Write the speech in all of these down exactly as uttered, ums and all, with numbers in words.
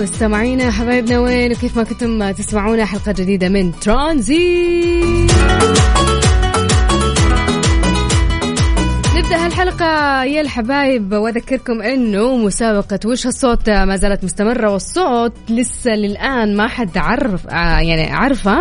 مستمعينا حبايبنا وين وكيف ما كنتم تسمعونا حلقة جديدة من ترانزيت. نبدأ هالحلقة يا الحبايب وأذكركم أنه مسابقة وش هالصوت ما زالت مستمرة، والصوت لسه للآن ما حد عرف يعني عرفه.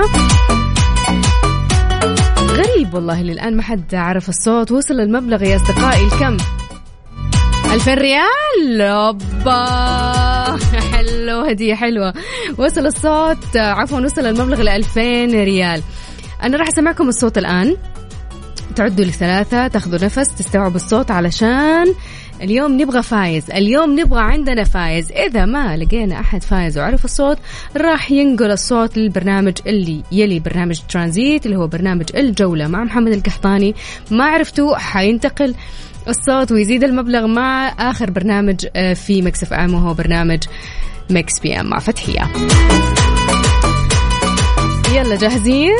غريب والله للآن ما حد عرف الصوت. وصل المبلغ يا أصدقائي الكم؟ ألفين ريال. أوبا حلو، هدية حلوة. وصل الصوت عفوا وصل المبلغ لألفين ريال. أنا راح أسمعكم الصوت الآن، تعدوا لثلاثة، تاخذوا نفس، تستوعبوا الصوت علشان اليوم نبغى فايز. اليوم نبغى عندنا فايز. إذا ما لقينا أحد فايز وعرف الصوت راح ينقل الصوت للبرنامج اللي يلي برنامج ترانزيت اللي هو برنامج الجولة مع محمد القحطاني. ما عرفتوا حينتقل الصوت ويزيد المبلغ مع آخر برنامج في ميكس اف ام وهو برنامج ميكس بي ام مع فتحية. يلا جاهزين؟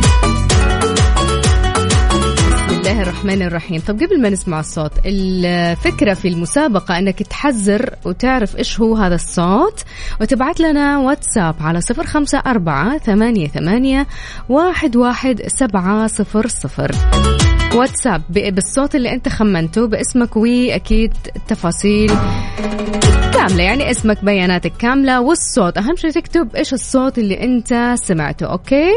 بسم الله الرحمن الرحيم. طب قبل ما نسمع الصوت، الفكرة في المسابقة أنك تحذر وتعرف إيش هو هذا الصوت وتبعت لنا واتساب على صفر خمسة أربعة ثمانية ثمانية واحد واحد سبعة صفر صفر. واتساب بالصوت اللي أنت خمنته باسمك وأكيد التفاصيل كاملة، يعني اسمك بياناتك كاملة والصوت. أهم شيء تكتب إيش الصوت اللي أنت سمعته. أوكي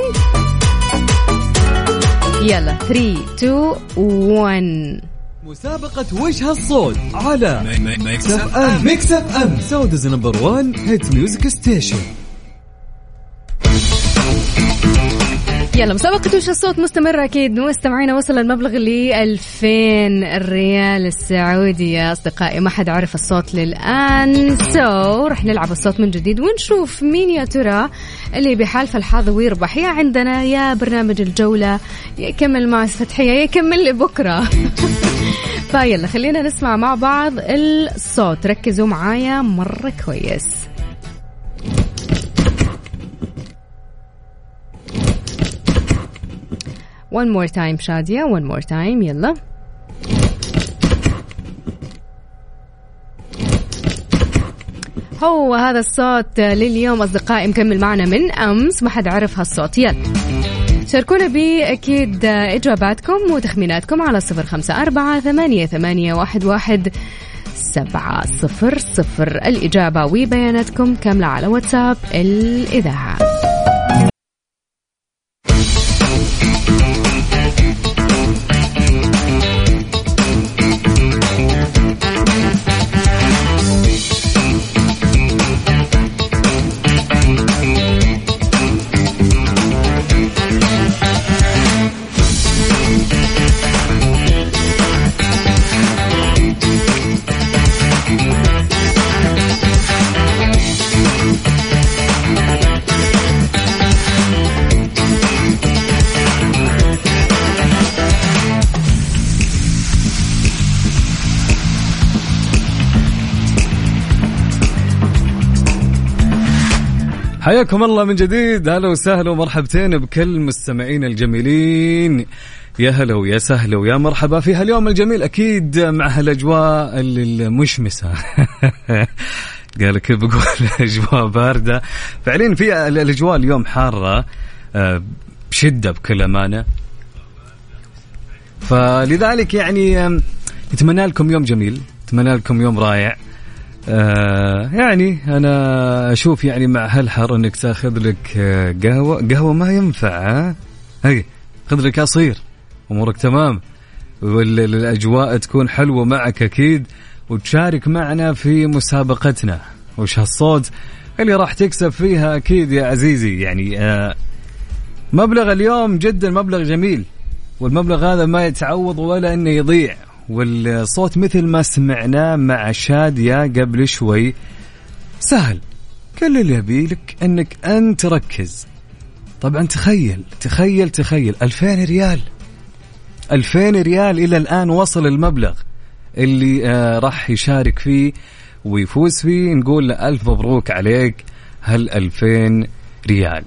يلا ثلاثة اثنين واحد. مسابقة وش هالصوت على ميكس اف ام. ميكس اف ام سعوديز نمبر وان هيت ميوزك ستيشن. يلا مسابقة وش الصوت مستمرة أكيد مستمعينا. وصل المبلغ لي ألفين الريال السعودي يا أصدقائي. ما حد عرف الصوت للآن، سو رح نلعب الصوت من جديد ونشوف مين يا ترى اللي بحالف الحظ ويربح. يا عندنا يا برنامج الجولة يكمل مع فتحية يكمل لبكرة. فيلا خلينا نسمع مع بعض الصوت، ركزوا معايا مرة كويس. one more time شادية one more time. يلا هو هذا الصوت لليوم أصدقائي، مكمل معنا من أمس ما حد عرف هالصوت. يلا شاركونا بأكيد إجاباتكم وتخميناتكم على صفر خمسة أربعة ثمانية ثمانية واحد واحد سبعة صفر صفر. الإجابة وبياناتكم كاملة على واتساب الإذاعة. حياكم الله من جديد. هلا وسهلا ومرحبتين بكل مستمعين الجميلين. يا هلا ويا سهلا ويا مرحبا في هاليوم الجميل أكيد مع هالأجواء المشمسة. قالك بقول أجواء باردة فعليا، في الأجواء اليوم حارة بشدة بكل أمانة، فلذلك يعني نتمنى لكم يوم جميل، نتمنى لكم يوم رائع. آه يعني أنا أشوف يعني مع هالحر أنك تأخذ لك قهوة قهوة ما ينفع، ها هاي خذ لك عصير أمورك تمام، والأجواء تكون حلوة معك أكيد، وتشارك معنا في مسابقتنا وش هالصوت اللي راح تكسب فيها أكيد يا عزيزي. يعني آه مبلغ اليوم جدا مبلغ جميل، والمبلغ هذا ما يتعوض ولا أنه يضيع. والصوت مثل ما سمعناه مع شادية قبل شوي سهل، كل اللي يبيلك أنك أنت تركز. طبعا تخيل تخيل تخيل ألفين ريال، ألفين ريال إلى الآن وصل المبلغ اللي آه راح يشارك فيه ويفوز فيه. نقول له ألف مبروك عليك هال ألفين ريال.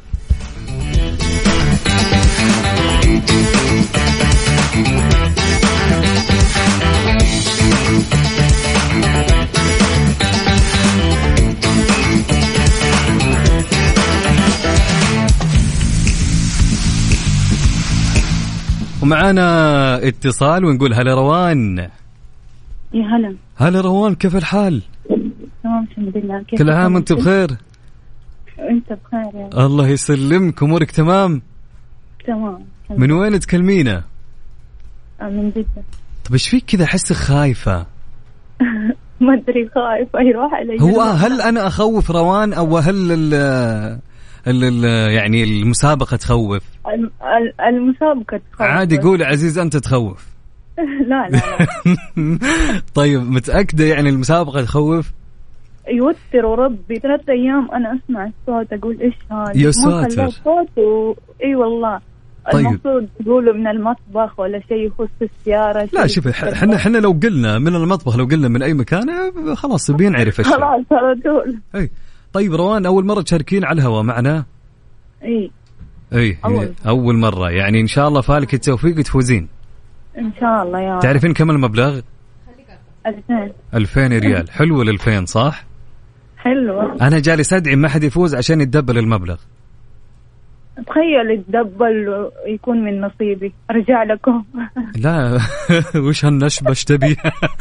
ومعانا اتصال ونقول هلا روان. يا هلا. هلا روان، كيف الحال؟ تمام الحمد لله. كيف كل عام وانت بخير. انت بخير يا الله يسلمك. امورك تمام؟ تمام. من وين تكلمينا؟ من جدة. طب ايش فيك كذا احسك خايفة؟ ما ادري، خايفة يروح علي. هو هل انا اخوف روان او هل ال ال ال يعني المسابقة تخوف؟ المسابقة تخوف. عادي قول عزيز انت تخوف. لا لا لا. طيب متأكدة يعني المسابقة تخوف؟ يوتر وربي، ثلاثة أيام أنا أسمع الصوت أقول إيش هذا. يا ساتر. صوت و... إي والله. طيب. المفروض تقولوا من المطبخ ولا شيء يخص السيارة. لا شوف، احنا احنا لو قلنا من المطبخ، لو قلنا من أي مكان خلاص بينعرف الشيء. خلاص على طول. أي طيب روان، أول مرة تشاركين على الهواء معنا؟ إي. أي أول. أول مرة يعني. إن شاء الله فالك التوفيق تفوزين إن شاء الله يا رب. تعرفين كم المبلغ؟ ألفين. ألفين ريال. حلو الألفين صح؟ حلوة. أنا جالس أدعي ما حد يفوز عشان يتدبل المبلغ. تخيل يتدبل ويكون من نصيبي، أرجع لكم. لا وش هالنشبش تبي؟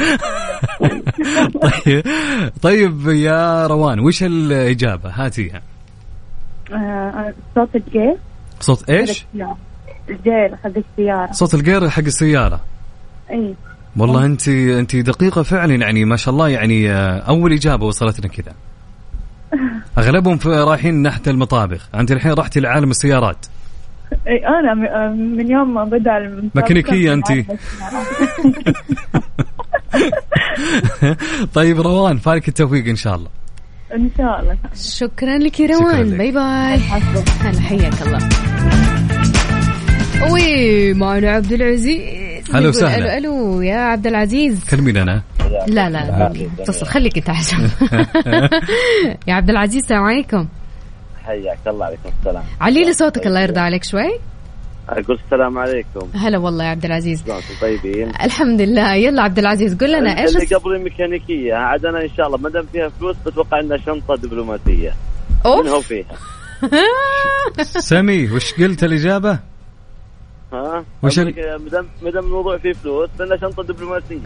طيب طيب يا روان، وش الإجابة؟ هاتيها. آه صوت الجير. صوت إيش؟ الجير حق السيارة. صوت الجير حق السيارة. أي والله أنت أنت دقيقة فعلا يعني، ما شاء الله يعني. أول إجابة وصلتنا كذا. أغلبهم رايحين ناحية المطابخ، أنت الحين رحتي لعالم السيارات. أي أنا من يوم ما بدأ ميكانيكية أنت. طيب روان، فالك التوفيق إن شاء الله. إن شاء الله. شكرا لك يا روان. باي باي. هلا حياك الله. وي معنا عبد العزيز. هلا وسهلا. الو الو يا عبد العزيز. كلميني انا. لا لا اتصل، خليك انت عشان. يا عبد العزيز السلام عليكم. حياك الله. عليكم السلام. علي لي صوتك الله يرضى عليك شوي. اقول السلام عليكم. هلا والله يا عبد العزيز. طيبين الحمد لله. يلا عبد العزيز قل لنا ايش اللي قبل الميكانيكيه. عاد انا ان شاء الله ما دام فيها فلوس بتوقع انها شنطه دبلوماسيه. من هو فيها؟ سامي وش قلت الإجابة؟ ها وش مدام مدام الموضوع فيه فلوس لأنها شنطة دبلوماسية.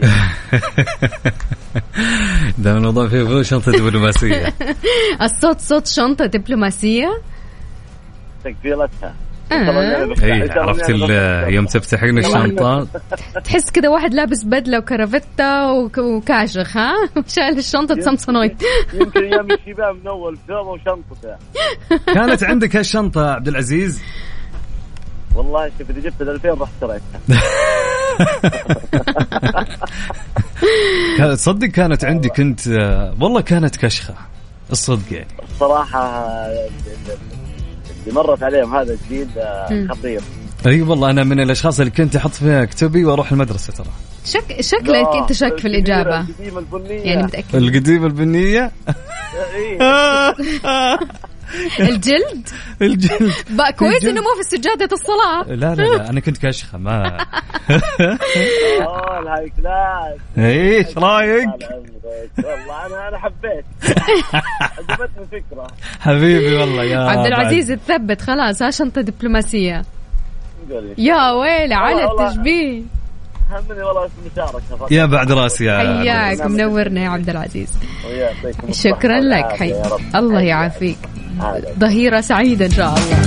ده الموضوع فيه فلوس شنطة دبلوماسية. الصوت صوت شنطة دبلوماسية. تكفيلتها. اي عرفت يوم تفتحين الشنطة تحس كذا واحد لابس بدلة وكرافتة وكاشخ، ها شايل الشنطة سامسونايت. يمكن ايام الشباب من اول ثوبه وشنطته. كانت عندك هالشنطة عبد العزيز؟ والله شوف اذا جبت ألفين رحت شريتها. تصدق كانت عندي كنت والله كانت كشخة الصدق يعني. الصراحة اللي مرت عليهم هذا الجيل خطير. اي والله انا من الاشخاص اللي كنت احط فيها كتبي واروح المدرسه ترى. شك شكلك انت شك في الاجابه يعني متاكد. القديمه البنيه. الجلد الجلد بقى كويس انه مو في سجاده الصلاه. لا لا لا انا كنت كاشخه ما. اه الهاي كلاس. ايش رايك؟ والله انا انا حبيت. عجبتني الفكره حبيبي والله يا عبد العزيز. تثبت خلاص ها شنطه دبلوماسيه. يا ويلي على التشبيه. همني والله المشاركة. يا بعد راسي يا حياك منورنا يا عبد العزيز. شكرا لك. حي الله يعافيك. ظهيرة سعيدة إن شاء الله.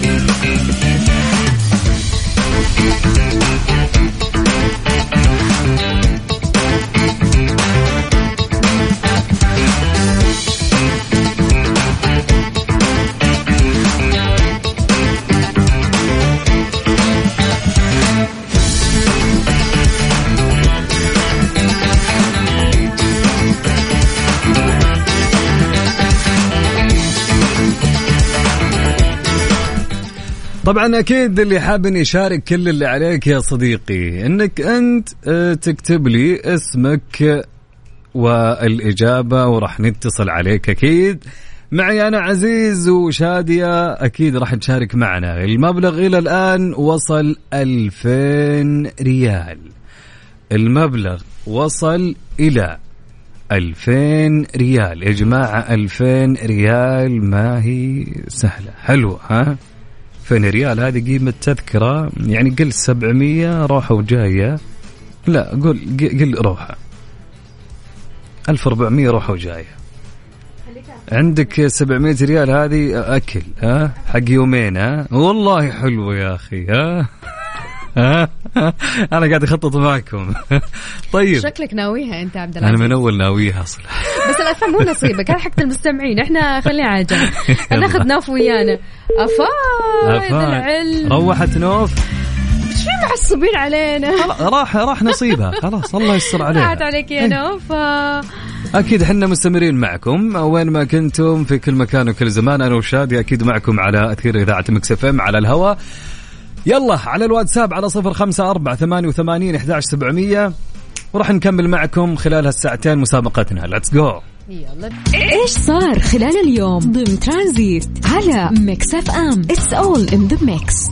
طبعا أكيد اللي حاب أن يشارك كل اللي عليك يا صديقي أنك أنت تكتب لي اسمك والإجابة وراح نتصل عليك. أكيد معي أنا عزيز وشادية أكيد راح نشارك معنا. المبلغ إلى الآن وصل ألفين ريال. المبلغ وصل إلى ألفين ريال يا جماعة. ألفين ريال ما هي سهلة. حلوة ها؟ ألفين ريال هذه قيمة تذكرة يعني قل سبعمية روحة وجاية، لا قل قل روحة ألف وأربعمية روحة وجاية. عندك سبعمية ريال هذه أكل ها حق يومين ها والله حلوة يا أخي ها. أنا قاعد أخطط معكم. طيب شكلك ناويها أنت عبد العزيز. أنا من أول ناويها أصلا. بس الأفهم مو نصيبك، هذا حق المستمعين، إحنا خلينا على جنب. ناخذ نوف ويانا. أفايد العلم. روحت نوف. شو معصبين علينا؟ راح راح نصيبها خلاص الله يستر عليها. راحت عليك يا نوف. أكيد حنا مستمرين معكم وين ما كنتم في كل مكان وكل زمان. أنا وشادي أكيد معكم على أثير إذاعة مكس اف ام على الهواء. يلا على الواتساب على صفر خمسة أربعة ثمانية وثمانين أحد عشر سبعمية وراح نكمل معكم خلال هالساعتين مسابقتنا. ليتس جو. يلا. إيش صار خلال اليوم ضمن ترانزيت على مكس اف ام. It's all in the mix.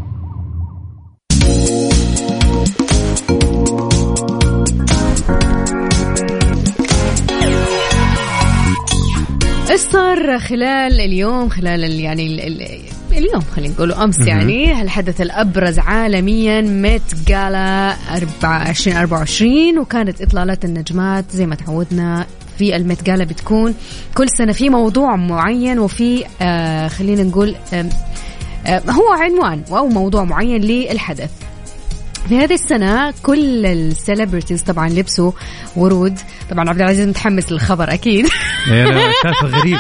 إيش صار خلال اليوم خلال ال يعني ال ال اليوم خلينا نقوله أمس يعني الحدث الأبرز عالميا ميت جالا عشرين أربعة وعشرين، وكانت إطلالات النجمات زي ما تعودنا في الميت جالا بتكون كل سنة في موضوع معين وفي آه خلينا نقول آه آه هو عنوان أو موضوع معين للحدث. في هذه السنة كل السيلبرتيز طبعا لبسوا ورود. طبعا عبد العزيز متحمس للخبر أكيد. أنا شايفه غريب.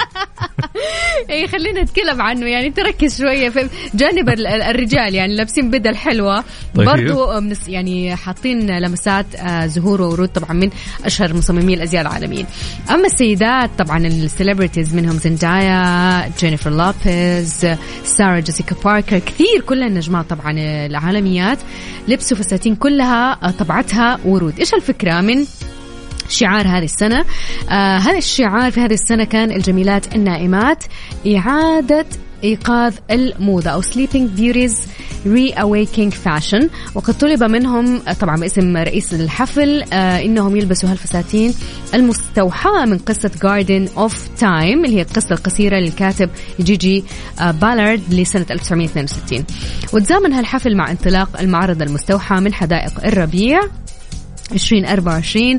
إيه خلينا نتكلم عنه يعني تركز شوية في جانب الرجال يعني لابسين بدل حلوة برضو يعني حاطين لمسات زهور وورود طبعا من أشهر مصممي الأزياء العالميين. أما السيدات طبعا السيلبرتيز منهم زندايا، جينيفر لوبيز، سارة جيسيكا باركر، كثير كل النجمات طبعا العالميات لبسوا فساتين كلها طبعتها ورود. إيش الفكرة من شعار هذه السنة؟ آه هذا الشعار في هذه السنة كان الجميلات النائمات إعادة إيقاظ الموضة أو Sleeping Beauties Reawakening Fashion. وقد طلب منهم طبعا باسم رئيس الحفل آه إنهم يلبسوا هالفساتين المستوحاة من قصة Garden of Time اللي هي القصة القصيرة للكاتب جيجي آه بالارد لسنة ألف وتسعمية واثنين وستين. وتزامن هالحفل مع انطلاق المعرض المستوحى من حدائق الربيع عشرين أربعة وعشرين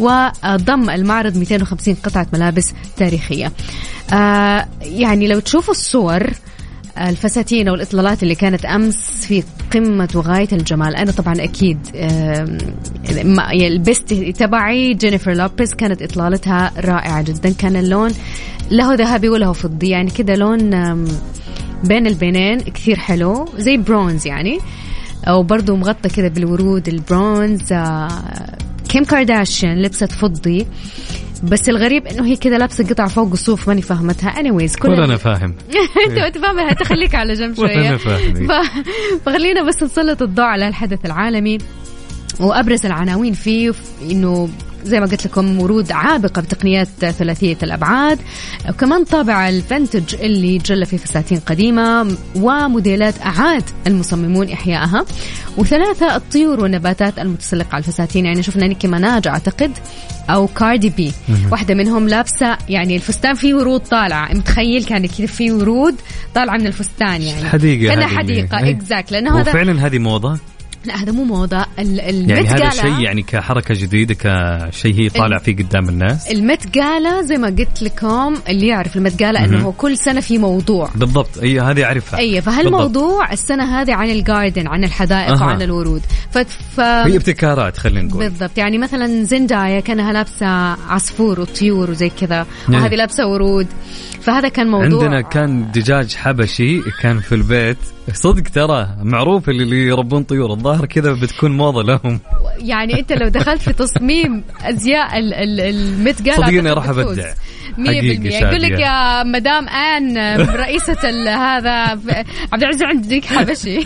وضم المعرض مئتين وخمسين قطعة ملابس تاريخية. آه يعني لو تشوفوا الصور الفساتين والإطلالات اللي كانت أمس في قمة وغاية الجمال. أنا طبعا أكيد آه البست تبعي جينيفر لوبيز كانت إطلالتها رائعة جدا. كان اللون له ذهبي وله فضي يعني كده لون بين البينين كثير حلو زي برونز يعني، أو برضو مغطى كده بالورود البرونز. آه كيم كارداشيان لبست فضي بس الغريب إنه هي كده لابسة قطعة فوق الصوف ماني فاهمتها. anyways كل ولا أنا فاهم. أنت تفهمها تخليك على جنب شوية. ف... فخلينا بس نسلط الضوء على الحدث العالمي وأبرز العناوين فيه إنه زي ما قلت لكم ورود عابقة بتقنيات ثلاثية الأبعاد، وكمان طابع الفنتج اللي جل في فساتين قديمة وموديلات أعاد المصممون إحيائها، وثلاثة الطيور والنباتات المتسلقة على الفساتين. يعني شفنا نيكي مناج أعتقد أو كاردي بي واحدة منهم لابسة يعني الفستان فيه ورود طالعة، متخيل كان كده فيه ورود طالعة من الفستان يعني حديقة كان حديقة إكزاكت. لأنه هذا فعلا هذه موضة. لا هذا مو موضة. يعني هذا شيء يعني كحركة جديدة كشيء هي طالع فيه قدام الناس. المت جالا زي ما قلت لكم اللي يعرف المت جالا أنه كل سنة في موضوع بالضبط. أي هذه أعرفها. أي فهالموضوع السنة هذه عن الجاردن عن الحدائق أه. وعن الورود. ف... ف... هي ابتكارات خلينا نقول. بالضبط. يعني مثلا زندايا كانها لابسة عصفور وطيور وزي كذا وهذه لابسة ورود. فهذا كان موضوع. عندنا كان دجاج حبشي كان في البيت صدق ترى معروف اللي يربون طيور الظاهر كذا بتكون موضة لهم. يعني أنت لو دخلت في تصميم أزياء المت جالا صدقني راح أبدع مية بالمية. يقول لك يا مدام آن رئيسة هذا عبد العزيز عندك حبشي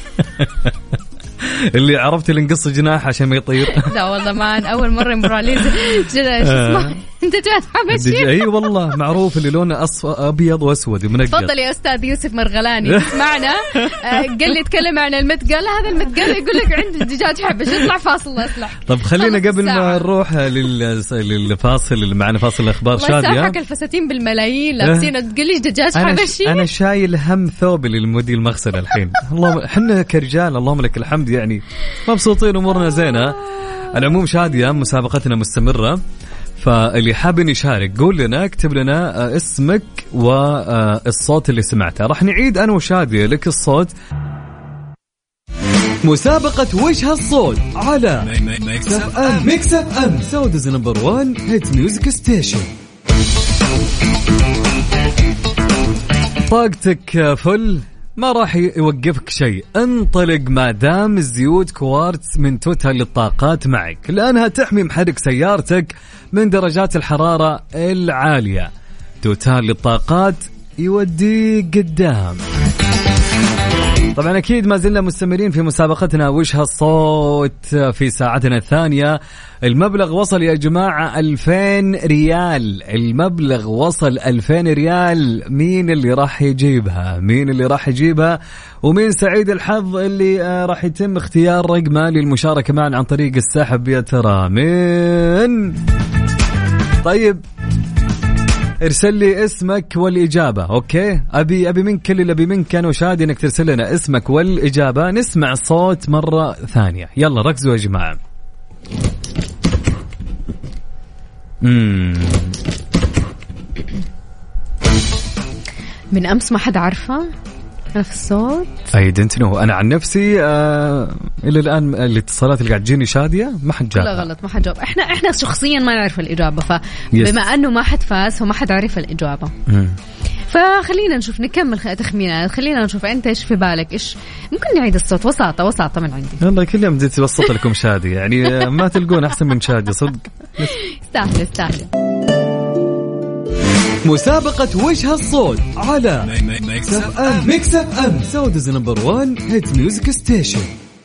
اللي عرفت اللي نقص جناح عشان ما يطير. لا والله ما أنا أول مرة مراليز دجاج حبشي. اي والله معروف اللي لونه أصفر أبيض وأسود ومنقط. تفضل يا أستاذ يوسف مرغلاني اسمعنا. قال لي اتكلم عن المتقال، هذا المتقال يقول لك عند دجاج حبشي. اطلع فاصل اصلح. طب خلينا قبل ما نروح للفاصل اللي معنا فاصل الأخبار شادية. الله يسامحك الفساتين بالملايين لابسين تقول لي دجاج حبشي. أنا شايل هم ثوبي للمودي المغسل الحين. الله احنا كرجال اللهم لك الحمد يعني مبسوطين أمورنا زينة. العموم شادية مسابقتنا مستمرة، فاللي حابين يشارك قول لنا، اكتب لنا اسمك والصوت اللي سمعته. راح نعيد أنا وشادية لك الصوت. مسابقة وجه الصوت على ميكس اف ام. ميكس اف ام سعوديز نمبر وان هيت ميوزك ستيشن. طاقتك فل ما راح يوقفك شيء، انطلق ما دام الزيوت كوارتز من توتال للطاقات معك، لأنها تحمي محرك سيارتك من درجات الحرارة العالية. توتال للطاقات يوديك قدام. طبعا أكيد ما زلنا مستمرين في مسابقتنا وش هالصوت في ساعتنا الثانية. المبلغ وصل يا جماعة ألفين ريال. المبلغ وصل ألفين ريال. مين اللي راح يجيبها؟ مين اللي راح يجيبها؟ ومين سعيد الحظ اللي راح يتم اختيار رقمه للمشاركة معنا عن طريق السحب يا ترى مين؟ طيب ارسل لي اسمك والإجابة. أوكي أبي أبي منك كل اللي أبي منك أنا وشادي إنك ترسل لنا اسمك والإجابة. نسمع الصوت مرة ثانية. يلا ركزوا يا جماعة. مم. من أمس ما حد عارفه أنا في الصوت. أي دنت نو. أنا عن نفسي آه إلى الآن الاتصالات اللي قاعد تجيني شادية ما حد جاب. لا غلط ما حد جاب. إحنا إحنا شخصيا ما نعرف الإجابة، فبما أنه ما حد فاز فما حد عارف الإجابة. مم. فخلينا نشوف نكمل تخمينات. خلينا نشوف أنت إيش في بالك. إيش ممكن نعيد الصوت؟ وساطة وساطة من عندي. والله كل يوم بديت أوسط لكم شادي يعني ما تلقون أحسن من شادي صدق. استاهل استاهل. مسابقة وجه الصوت على ميكس اف ام. ميكس اف ام سعوديز نمبر وان هيت ميوزك ستيشن.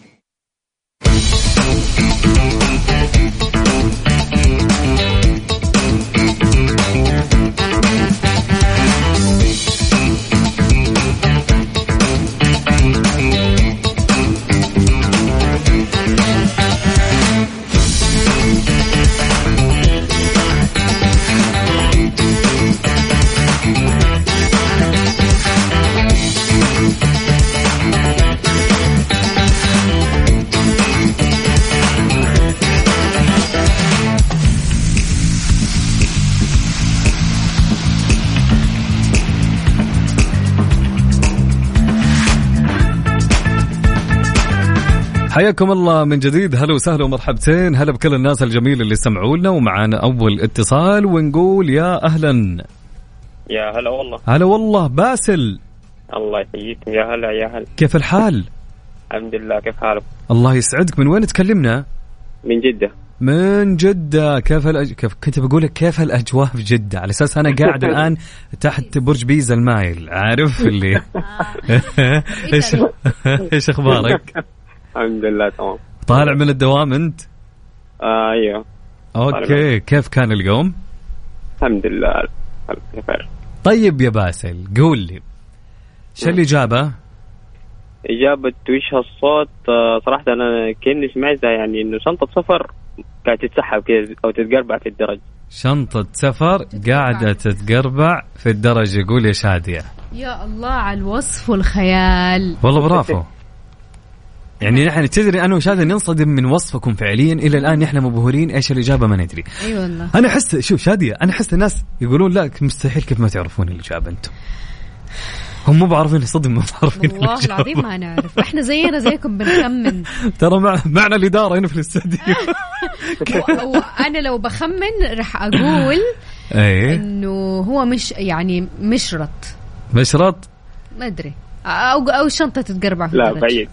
حياكم الله من جديد. هلا وسهلا ومرحبتين. هلا بكل الناس الجميلة اللي سمعوا لنا. ومعنا أول اتصال ونقول يا أهلا. يا هلا والله. هلا والله باسل. الله يحييكم. يا هلا يا هلا. كيف الحال؟ الحمد لله. كيف حالك؟ الله يسعدك. من وين تكلمنا؟ من جدة. من جدة. كيف الأج... كيف كنت بقولك كيف الأجواء في جدة على أساس أنا قاعد الآن تحت برج بيزا المايل عارف اللي إيش إيش أخبارك؟ الحمد لله تمام. طالع من الدوام أنت؟ آه أيوه. أوكي. كيف كان اليوم؟ الحمد لله بخير. طيب يا باسل قول لي شو الإجابة؟ إجابة وش هالصوت صراحة أنا كأني سمعتها يعني إنه شنطة سفر قاعدة تتسحب كذا أو تتقربع في الدرج. شنطة سفر قاعدة تتقربع في الدرج. يقول يا شادية. يا الله على الوصف والخيال. والله برافو. يعني نحن تدري أنا وشادية ننصدم من وصفكم فعليا إلى الآن نحن مبهورين إيش الإجابة ما ندري. أي أيوة والله. أنا أحس شوف شادية أنا أحس الناس يقولون لا مستحيل كيف ما تعرفون الإجابة أنتم. هم مو بعرفين صدق ما بعرفين والله العظيم ما نعرف. احنا زينا زيكم بنخمن. ترى مع معنا الإدارة هنا في الاستوديو. وأنا لو بخمن رح أقول إنه هو مش يعني مشرط. مشرط ما أدري أو أو شنطة تتقربع. لا بعيد.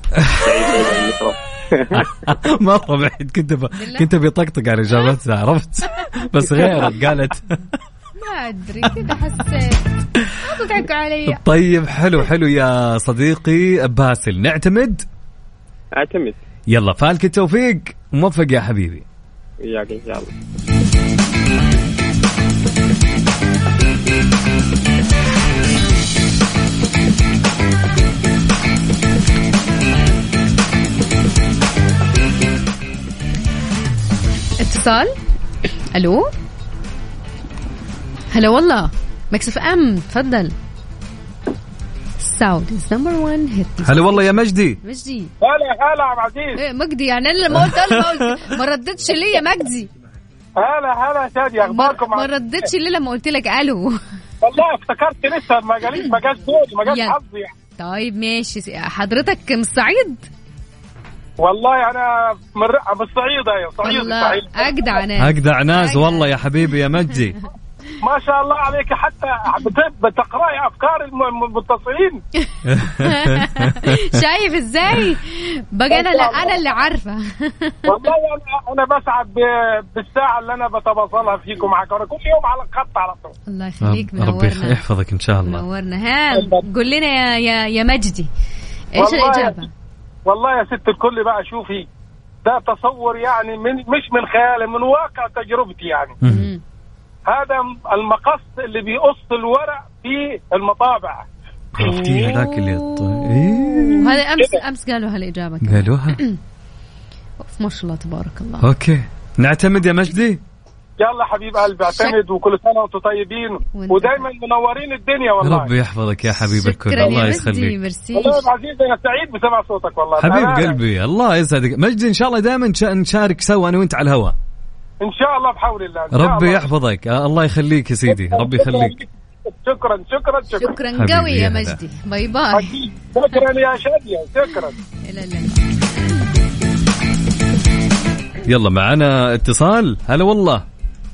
مرة بعيد. كنت ب... كنت بيطقطق على إجابتها عرفت بس غيرت قالت ما أدري كده حسيت تضحك علي. طيب حلو حلو يا صديقي باسل. نعتمد اعتمد. يلا فالك التوفيق. موفق يا حبيبي. وياك إن شاء الله. اتصال. الو هلا والله ميكس اف ام تفضل. سعوديز نمبر واحد هيت. هلا والله يا مجدي. مجدي هلا هلا عبد العزيز. ايه مجدي يعني انا ما قلت له ما قلت ما ردتش لي يا مجدي. هلا هلا شادي اخباركم؟ ما ردتش لي لما قلت لك الو. والله افتكرت لسه ما جاليش ما جاش دوري ما جاش حظي يعني. طيب ماشي. حضرتك من الصعيد؟ والله انا من من الصعيد. ايوه صعيد الصعيد. اجدع ناس اجدع ناس والله يا حبيبي يا مجدي. ما شاء الله عليك حتى بتقرأي افكار المتصلين. شايف ازاي بقى انا لا انا اللي عارفه. والله انا انا بسعد بالساعه اللي انا بتواصلها فيكم معك كل يوم على الخط على طول. الله يخليك منورنا. ربي يحفظك ان شاء الله. منورنا. ها قول لنا يا يا, يا مجدي ايش الاجابه؟ والله يا ست الكل بقى شوفي ده تصور يعني من مش من خيالي من واقع تجربتي يعني. م- هذا المقص اللي بيقص الورق في المطابع. عرفتي هذاك اللي إيه؟ هذا امس امس قالوا هالاجابه قالوها. ما شاء الله تبارك الله. اوكي نعتمد يا مجدي. يلا حبيب قلبي اعتمد وكل سنه وانتم طيبين ودايما منورين الدنيا والله. ربي يحفظك يا حبيب الكل. الله يخليك. والله العزيز انا سعيد بسمع صوتك والله حبيب قلبي. الله يسعدك مجدي. ان شاء الله دائما نشارك سوا انا وانت على الهواء ان شاء الله بحول الله. ربي الله. يحفظك. الله يخليك يا سيدي. ربي يخليك. شكرا شكرا شكرا شكرا قوي يا مجدي. باي باي. شكرا يا شادية شكرا. لا لا يلا معنا اتصال. هلا والله.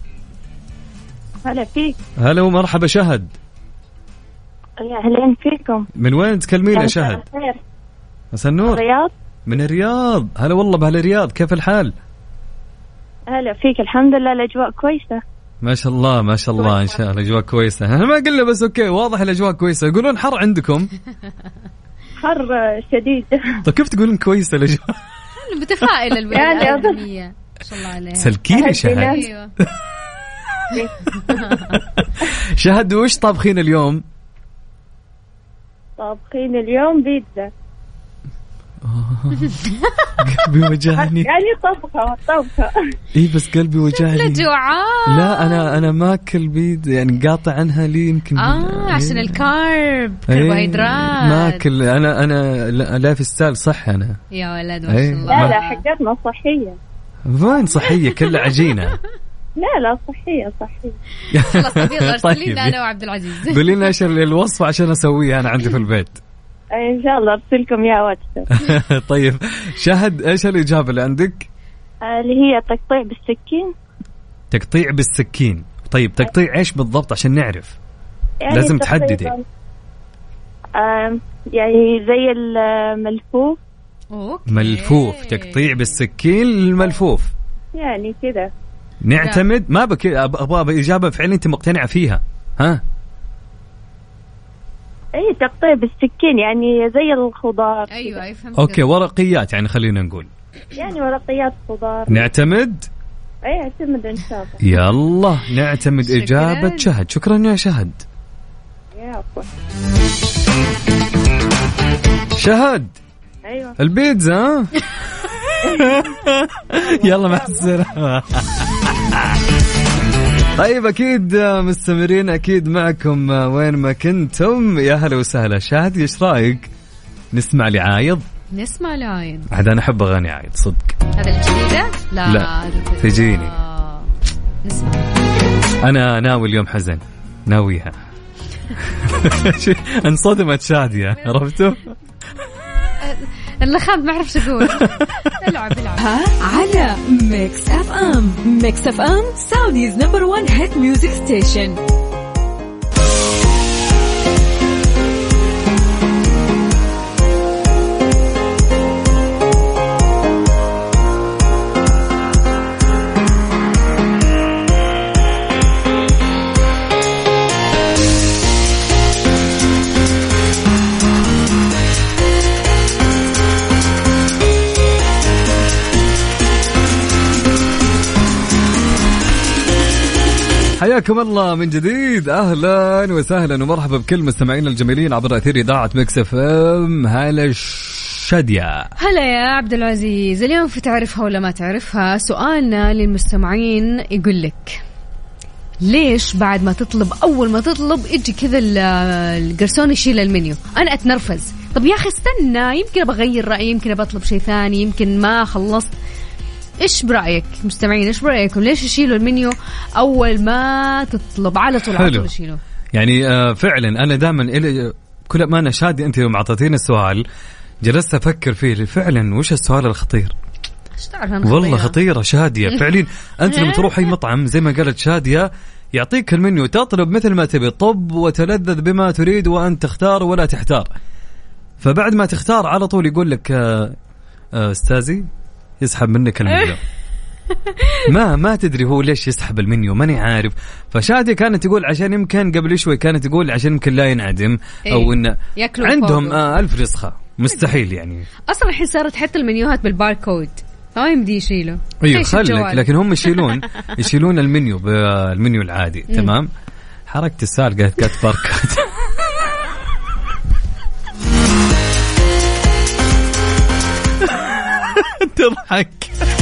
هلا فيك. هلا ومرحبا شهد. يا أهلين فيكم. من وين تكلمين يا شهد؟ مساء النور. الرياض. من الرياض. هلا والله بهالرياض كيف الحال؟ هلا فيك الحمد لله الأجواء كويسة. ما شاء الله ما شاء الله. إن شاء الله الأجواء كويسة. أنا ما قلنا بس أوكي واضح الأجواء كويسة. يقولون حر عندكم. حر شديد. طيب كيف تقولون كويسة الأجواء؟ بتفائل الآدمية ما شاء الله عليها. سلكيني شهد. شهد وش طابخين اليوم؟ طابخين اليوم بيتزا. قلبي وجعني. يعني طبخة طبخة. إيه بس قلبي وجعني. لا جوعان. لا أنا أنا ما أكل بيد يعني قاطع عنها لي يمكن. آه إيه. عشان الكارب كربوهيدرات. ما أكل أنا أنا لا في ستايل صح أنا. يا ولد ما شاء الله. لا لا حقتنا صحية. وين صحية كلها عجينة. لا لا صحية صحية. خلاص يلا ارسلي لنا أنا وعبد العزيز. قولي لنا إيش الوصفة عشان أسويها أنا عندي في البيت. إن شاء الله أرسلكم يا واتساب. طيب شهد إيش الإجابة اللي عندك؟ اللي هي تقطيع بالسكين. تقطيع بالسكين. طيب تقطيع إيش بالضبط عشان نعرف؟ يعني لازم تحددي. يعني زي الملفوف. أوكي. ملفوف. تقطيع بالسكين الملفوف. يعني كده. نعتمد ما بك أبغى إجابة فعلا أنت مقتنعة فيها. ها؟ اي تقطيع بالسكين يعني زي الخضار. ايوه اي فهمت. اوكي ورقيات يعني خلينا نقول. يعني ورقيات خضار. نعتمد. اي اعتمد ان شاء الله. يلا نعتمد. شكراً. اجابة شهد. شكرا يا شهد. يا عفوا. شهد. ايوه البيتزا. يلا مع السلامة. طيب أكيد مستمرين أكيد معكم وين ما كنتم. يا هلا وسهلا. شاهد إيش رأيك نسمع لعايض؟ نسمع لعايض. عاد أنا أحب أغاني عايض صدق. هذا الجديدة؟ لا, لا. تجيني. آه. نسمع. أنا ناوي اليوم حزن ناويها. انصدمت شادية عرفتوا؟ اللي خاب ما أعرف شو أقول. العب العب. على ميكس اف ام. ميكس اف ام سعوديز نمبر وان هيت ميوزك ستيشن. حياكم الله من جديد، أهلا وسهلا ومرحبا بكل مستمعينا الجميلين عبر أثير إذاعة ميكس اف ام. هلا شادية. هلا يا عبد العزيز. اليوم في تعرفها ولا ما تعرفها، سؤالنا للمستمعين يقول لك ليش بعد ما تطلب أول ما تطلب يجي كذا القرصون يشيل المنيو؟ أنا أتنرفز. طب يا أخي استنى، يمكن بغير رأيي، يمكن بطلب شيء ثاني، يمكن ما خلصت. إيش برأيك مستمعين؟ إيش برأيكم ليش يشيلوا المنيو أول ما تطلب على طول؟ على طول يشيلوا. يعني آه فعلا أنا دائما إلي كل ما أنا شادي أنت يوم عطيتيني السؤال جلست أفكر فيه فعلا وش السؤال الخطير. والله خطيرة شادية فعليا. أنت لما تروح أي مطعم زي ما قالت شادية يعطيك المنيو، تطلب مثل ما تبي، طب وتلذذ بما تريد وأن تختار ولا تحتار. فبعد ما تختار على طول يقول لك آه آه أستاذي يسحب منك المنيو. ما ما تدري هو ليش يسحب المنيو، ماني عارف. فشادية كانت تقول عشان يمكن قبل شوي كانت تقول عشان يمكن لا ينعدم أو إن عندهم آه ألف رزقة مستحيل. يعني أصلا الحين صارت حتى المنيوهات بالباركود ما يمدي يشيله. ايوه خلك، لكن هم يشيلون يشيلون المنيو بالمنيو العادي. تمام. حركة السال قالت كات باركود. تضحك.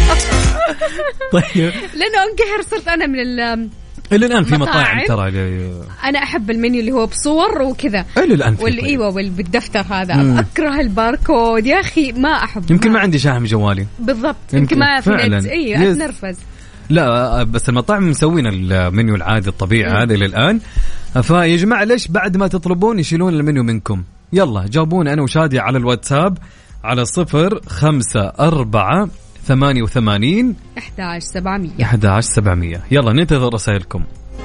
طيب لأنه انقهر صرت أنا من ال إلى الآن في مطاعم ترى أنا أحب المنيو اللي هو بصور وكذا إلى الآن واللي إيوه والبالدفتر هذا. مم. أكره الباركود يا أخي، ما أحب. يمكن ما عندي شاحن جوالي بالضبط، يمكن ما في نت. إيه أتنرفز. لا بس المطاعم مسوين المنيو العادي الطبيعي هذا إلى الآن. فيا جماعة ليش بعد ما تطلبون يشيلون المنيو منكم؟ يلا جاوبونا أنا وشادي على الواتساب على صفر خمسة أربعة ثمانية وثمانين أحد عشر سبعمية أحد عشر سبعمية. يلا ننتظر رسائلكم.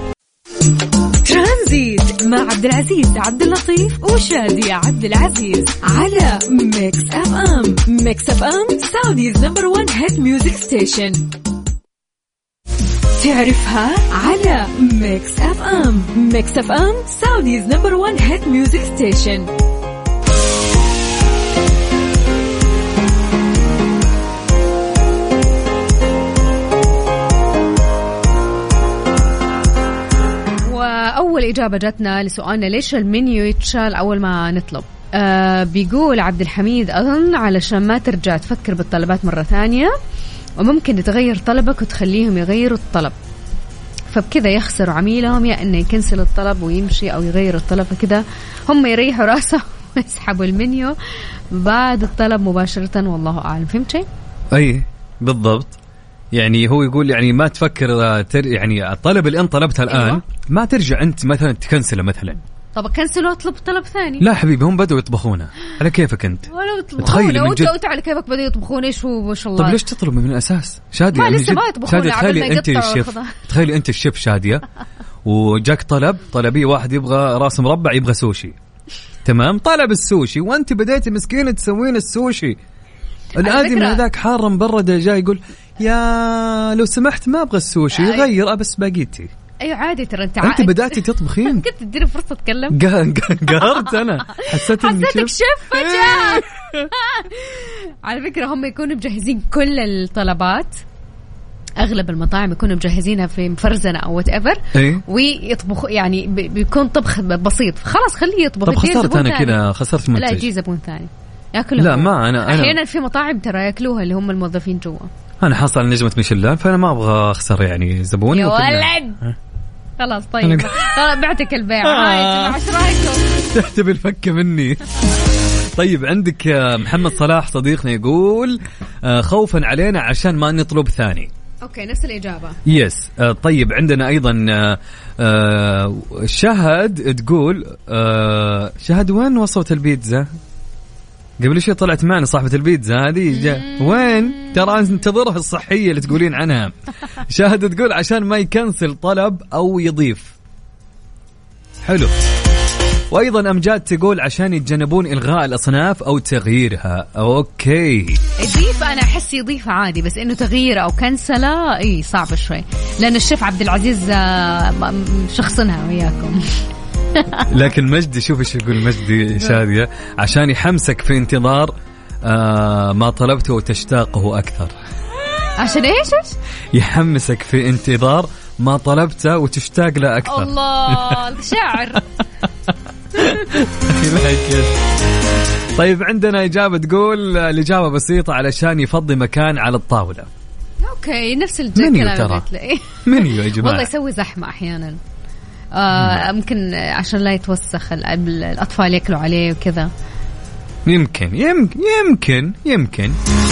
ترانزيت مع عبد العزيز عبد اللطيف وشادي عبد العزيز على ميكس اف ام. ميكس اف ام سعوديز نمبر ون هيت ميوزك ستيشن. تعرفها على ميكس اف ام. ميكس اف ام سعوديز نمبر ون هيت ميوزك ستيشن. أول إجابة جاتنا لسؤالنا ليش المنيو يتشال أول ما نطلب، آه بيقول عبد الحميد أظن علشان ما ترجع تفكر بالطلبات مرة ثانية، وممكن يتغير طلبك وتخليهم يغيروا الطلب، فبكذا يخسروا عميلهم، يا إنه يكنسل الطلب ويمشي أو يغير الطلب، فكذا هم يريحوا راسه ويسحبوا المنيو بعد الطلب مباشرة. والله أعلم. فهمت شيء؟ أي بالضبط. يعني هو يقول يعني ما تفكر تر يعني الطلب اللي انت طلبتها الآن. أيوة. ما ترجع أنت مثلا تكنسله مثلا. طب كنسله واطلب طلب ثاني. لا حبيبي هم بدوا يطبخونه على كيفك أنت. تخيل أنت أنت على كيفك بدوا يطبخون إيش هو ما شاء الله. طب ليش تطلب من الأساس شادية؟ ما لسه ما يطبخون. تخيلي أنت الشيف، تخيلي أنت الشيف شادية وجاك طلب طلبي واحد يبغى راس مربع يبغى سوشي. تمام. طلب السوشي وأنت بديتي مسكينة تسوين السوشي. الآدم هذاك حار مبرد جاي يقول يا لو سمحت ما أبغى السوشي يغير أبس باقيتي. أيوة عادي ترى أنت أنت بدأتي تطبخين. كنت تديني فرصة أتكلم. قهرت أنا حسيت إني حسيتك شيف فجأة. على فكرة هم يكونوا مجهزين كل الطلبات، أغلب المطاعم يكونوا مجهزينها في مفرزنة أو whatever. إيه؟ ويطبخوا يعني بيكون طبخ بسيط، خلاص خليه يطبخ. طب خسرت أنا كذا، خسرت منتج. لا يجي زبون ثاني ياكلها. لا ما أنا أنا أحيانا في مطاعم ترى ياكلوها اللي هم الموظفين جوا. أنا حاصل على نجمة ميشيلان فأنا ما أبغى أخسر يعني زبوني. يا ولد خلاص طيب خلاص بعتك البيع. هاي ايش رايكم؟ تحتبي الفكة مني. طيب عندك محمد صلاح صديقنا يقول خوفا علينا عشان ما نطلب ثاني. اوكي نفس الإجابة. يس. طيب عندنا أيضا شهد تقول شهد وين وصلت البيتزا؟ قبل شوي طلعت معنا صاحبة البيتزا هذه وين؟ ترى انتظرها الصحية اللي تقولين عنها. شاهد تقول عشان ما يكنسل طلب أو يضيف. حلو. وأيضا أمجاد تقول عشان يتجنبون إلغاء الأصناف أو تغييرها. أوكي يضيف أنا أحس يضيف عادي، بس إنه تغيير أو كنسلة إيه صعب شوي، لأن الشيف عبد العزيز شخصنها وياكم. لكن مجدي شوف ايش يقول مجدي شادية عشان يحمسك في انتظار آه ما طلبته وتشتاقه أكثر. عشان ايش؟ يحمسك في انتظار ما طلبته وتشتاق له أكثر. الله شاعر. طيب عندنا إجابة تقول الإجابة بسيطة، علشان يفضي مكان على الطاولة. أوكي نفس الكلام اللي منيو يا جماعة. والله يسوي زحمة أحيانا. آه ممكن عشان لا يتوسخ الأطفال يأكلوا عليه وكذا. يمكن يمكن يمكن يمكن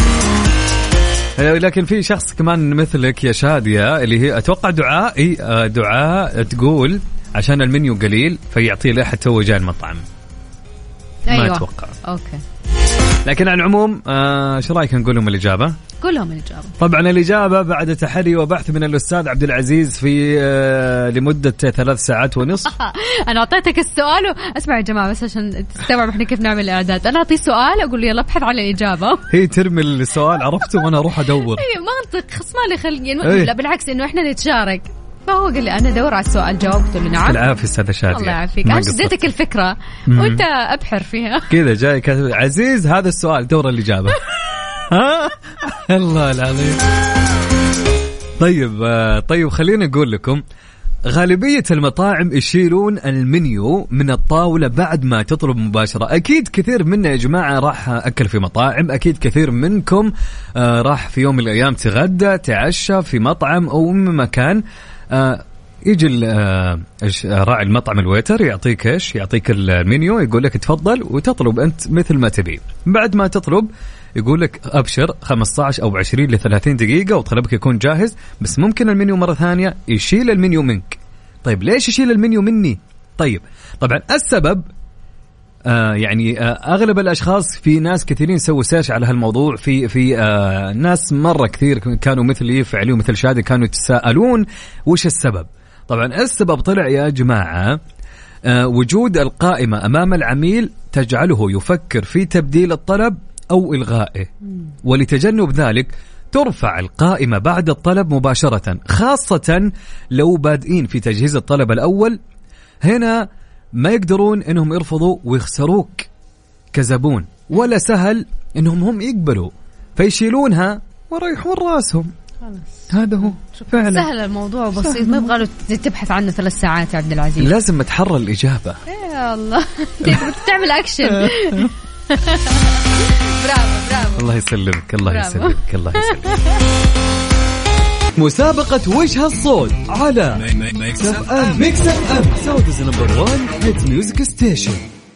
لكن في شخص كمان مثلك يا شادية اللي هي أتوقع دعاء. إيه دعاء تقول عشان المنيو قليل فيعطيه لأحد تو جاء المطعم. أيوة. ما أتوقع. أوكي. لكن على العموم آه شو رأيك نقول لهم الإجابة؟ قول لهم الإجابة. طبعا الإجابة بعد تحري وبحث من الأستاذ عبد العزيز في آه لمدة ثلاث ساعات ونصف. أنا أعطيتك السؤال و... أسمع يا جماعة بس عشان تستوعب إحنا كيف نعمل الإعداد. أنا أعطي سؤال أقول له يلا ابحث عن الإجابة. هي ترمي السؤال عرفته وأنا أروح أدور. أي منطق خصمالي خلقين. لا بالعكس إنه إحنا نتشارك. فهو قال لي أنا أدور على السؤال جاوبته له نعم. العافية أستاذ شادية. الله يعافيك. أنا اديتك الفكرة وأنت أبحر فيها. كذا جاي كاتب عزيز هذا السؤال دور الإجابة. الله العظيم. طيب طيب خلينا نقول لكم غالبية المطاعم يشيلون المنيو من الطاولة بعد ما تطلب مباشرة. أكيد كثير منا يا جماعة راح أكل في مطاعم، أكيد كثير منكم راح في يوم من الأيام تغدى تعشى في مطعم أو مكان. يجي راعي المطعم الويتر يعطيك إيش يعطيك المنيو يقول لك تفضل وتطلب أنت مثل ما تبي. بعد ما تطلب يقول لك أبشر خمسة عشر أو عشرين لثلاثين دقيقة وطلبك يكون جاهز. بس ممكن المنيو مرة ثانية يشيل المنيو منك. طيب ليش يشيل المنيو مني؟ طيب طبعا السبب آه يعني آه أغلب الأشخاص في ناس كثيرين سووا سيرش على هالموضوع في في آه ناس مرة كثير كانوا مثلي فعلي ومثل شادي كانوا يتساءلون وش السبب. طبعا السبب طلع يا جماعة آه وجود القائمة أمام العميل تجعله يفكر في تبديل الطلب أو إلغائه. ولتجنب ذلك ترفع القائمة بعد الطلب مباشرة، خاصة لو بادئين في تجهيز الطلب الأول. هنا ما يقدرون إنهم يرفضوا ويخسروك كزبون، ولا سهل إنهم هم يقبلوا فيشيلونها ويريحون راسهم. خلاص هذا هو فعلا سهل الموضوع بسيط. ما يبغى له تبحث عنه ثلاث ساعات يا عبد العزيز. لازم تحرر الإجابة. يا الله تعمل أكشن. برافو برافو. الله يسلمك الله يسلمك الله يسلمك. مسابقة وش هالصوت على ميكس اف ام. ميكس اف ام سعوديز نمبر وان هيت ميوزك ستيشن.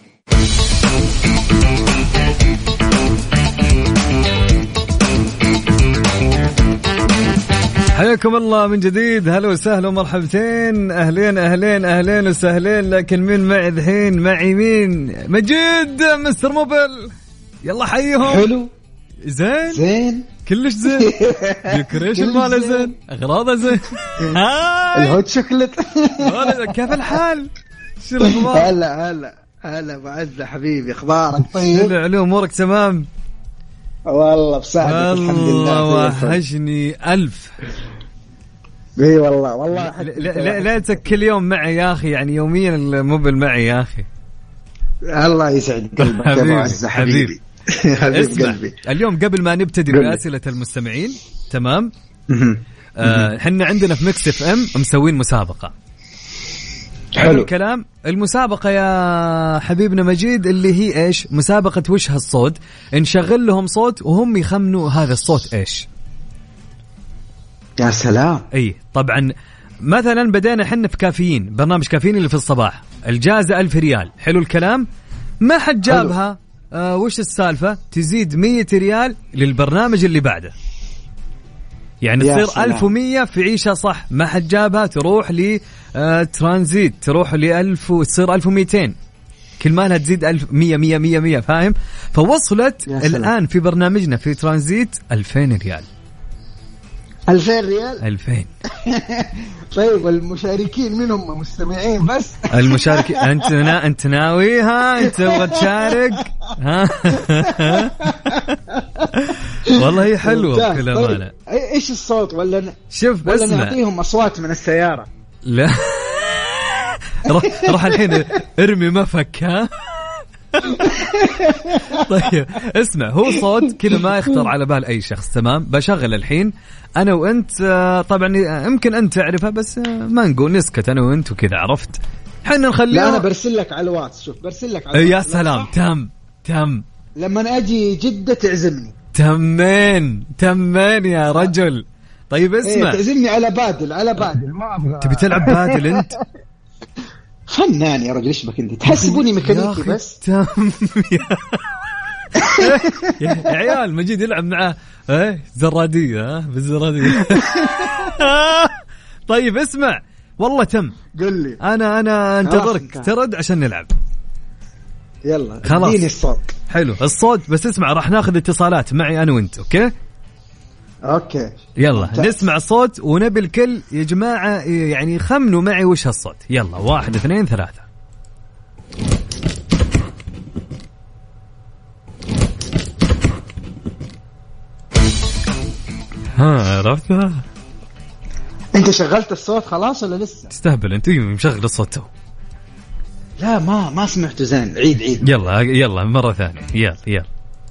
حياكم الله من جديد. هلا وسهلا ومرحبتين. أهلين أهلين أهلين وسهلين. لكن مين معي الحين؟ معي مين؟ مجيد مستر موبل. يلا حيهم. حلو زين زين كلش زين. ديكوريشن ماله زين، أغراضه زين. الهوت شوكلت. كيف الحال؟ شو الأخبار؟ هلا هلا هلا بعزة حبيبي. أخبارك طيب؟ شو أمورك تمام؟ والله بساعدك الحمد لله. وحشني ألف. اي والله والله ليتك كل يوم معي يا أخي، يعني يوميا الموبل معي يا أخي. الله يسعد قلبك يا معزة حبيبي. حبيب قلبي. اليوم قبل ما نبتدي بأسئلة المستمعين تمام احنا آه عندنا في ميكس اف ام مسوين مسابقة. حلو الكلام. المسابقة يا حبيبنا مجيد اللي هي ايش؟ مسابقة وش هالصوت. نشغل لهم صوت وهم يخمنوا هذا الصوت ايش. يا سلام. اي طبعا مثلا بدينا حنا في كافيين، برنامج كافيين اللي في الصباح، الجائزة ألف ريال. حلو الكلام. ما حد جابها آه وش السالفة؟ تزيد مية ريال للبرنامج اللي بعده، يعني تصير ألف ومية في عيشة صح. ما حد جابها تروح لي آه ترانزيت، تروح لألف وتصير ألف ومئتين. كل ما لها تزيد ألف مية مية مية مية فاهم. فوصلت الآن في برنامجنا في ترانزيت ألفين ريال. ألفين ريال. ألفين. طيب والمشاركين منهم مستمعين بس؟ المشاركين أنت نا أنت ناوي ها أنت تبغى تشارك ها؟ والله هي حلوة بكل أمانة. إيش الصوت ولا ن... شوف ولا نعطيهم أصوات من السيارة؟ لا روح روح الحين ارمي مفك ها. طيب اسمع، هو صوت كذا ما يخطر على بال أي شخص. تمام، بشغل الحين أنا وأنت. طبعا يمكن أنت تعرفها بس ما نقول، نسكت أنا وأنت وكذا، عرفت؟ حنا نخليها. لا أنا برسل لك على الواتس. شوف برسل لك على يا سلام. تم تم لما أجي جدة تعزمني. تمين تمين يا رجل. طيب اسمع، إيه تعزمني على بادل على بادل ما أبغى. تبي تلعب بادل أنت؟ فنان يا رجل، إيش بك أنت تحسبوني ميكانيكي بس. تم يا عيال مجيد يلعب معه ايه زرادية، ها بالزرادية. طيب اسمع، والله تم. قل لي. انا انا انتظرك ترد عشان نلعب. يلا خلاص اديني الصوت. حلو الصوت، بس اسمع راح ناخذ اتصالات معي انا وانت. اوكي اوكي يلا ممتاز. نسمع الصوت ونبي الكل يا جماعة يعني خمنوا معي وش هالصوت. يلا واحد اثنين ثلاثة. ها عرفتها؟ انت شغلت الصوت خلاص ولا لسه؟ تستهبل انت، مشغل الصوت تو. لا ما ما سمعته زين. عيد عيد. يلا يلا مرة ثانية. يلا يلا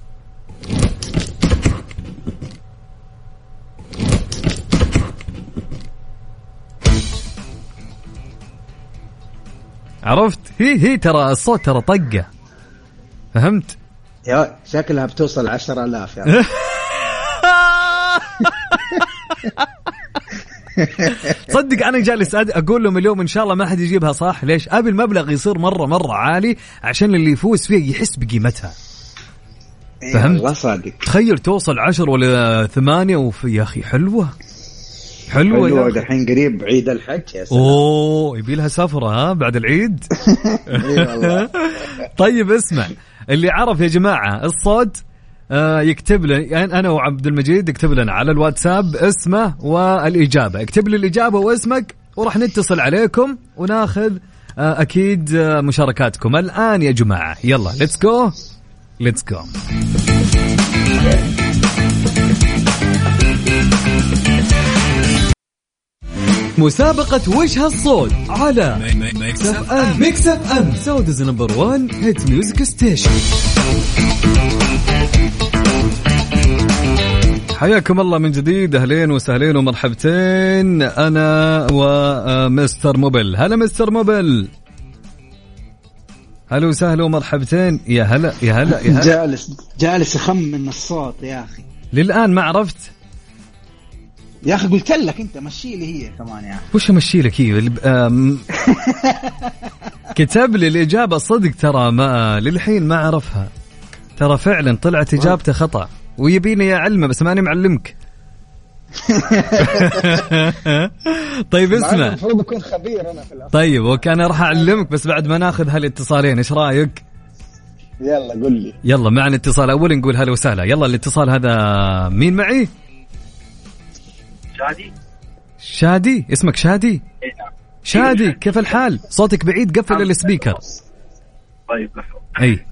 عرفت؟ هي هي ترى الصوت ترى طقة، فهمت؟ يا شكلها بتوصل عشرة آلاف يعني. صدق أنا جالس أقول لهم اليوم إن شاء الله ما حد يجيبها صح. ليش؟ أبي المبلغ يصير مرة مرة عالي عشان اللي يفوز فيه يحس بقيمتها، فهمت؟ والله صادق. تخيل توصل عشر ولا ثمانية وفي يا أخي حلوة حلوة, حلوة يا الحين قريب عيد الحج يا سلام. أوه يبي لها سفرة ها بعد العيد. طيب اسمع، اللي عرف يا جماعة الصوت آه يكتب لي، يعني أنا وعبد المجيد يكتب لنا على الواتساب اسمه والإجابة. اكتب لي الإجابة واسمك وراح نتصل عليكم وناخذ آه أكيد آه مشاركاتكم الآن يا جماعة. يلا let's go let's go. مسابقة وش هالصوت على ميكس اف ام. ميكس اف ام سعوديز نمبر وان هيت ميوزك ستيشن. حياكم الله من جديد، اهلين وسهلين ومرحبتين. انا ومستر موبل. هلا مستر موبل. هلا وسهلا ومرحبتين. يا هلا يا هلا يا هلا. جالس جالس اخمن الصوت يا اخي. للآن ما عرفت يا أخي. قلت لك أنت مشي لي هي كمان يا أخي. وش مشي لك هي؟ كتب لي الإجابة صدق ترى ما للحين ما عرفها ترى، فعلا طلعت إجابته خطأ ويبيني يا علمه بس ماني معلمك. طيب اسمع، المفروض أكون خبير أنا في الأصل. طيب وكان راح أعلمك بس بعد ما ناخذ هالاتصالين. إيش رأيك؟ يلا قل لي. يلا معنا اتصال أول نقول هلا وسهلا. يلا الاتصال هذا مين معي؟ شادي. شادي اسمك شادي؟ شادي كيف الحال؟ صوتك بعيد، قفل السبيكر. طيب اي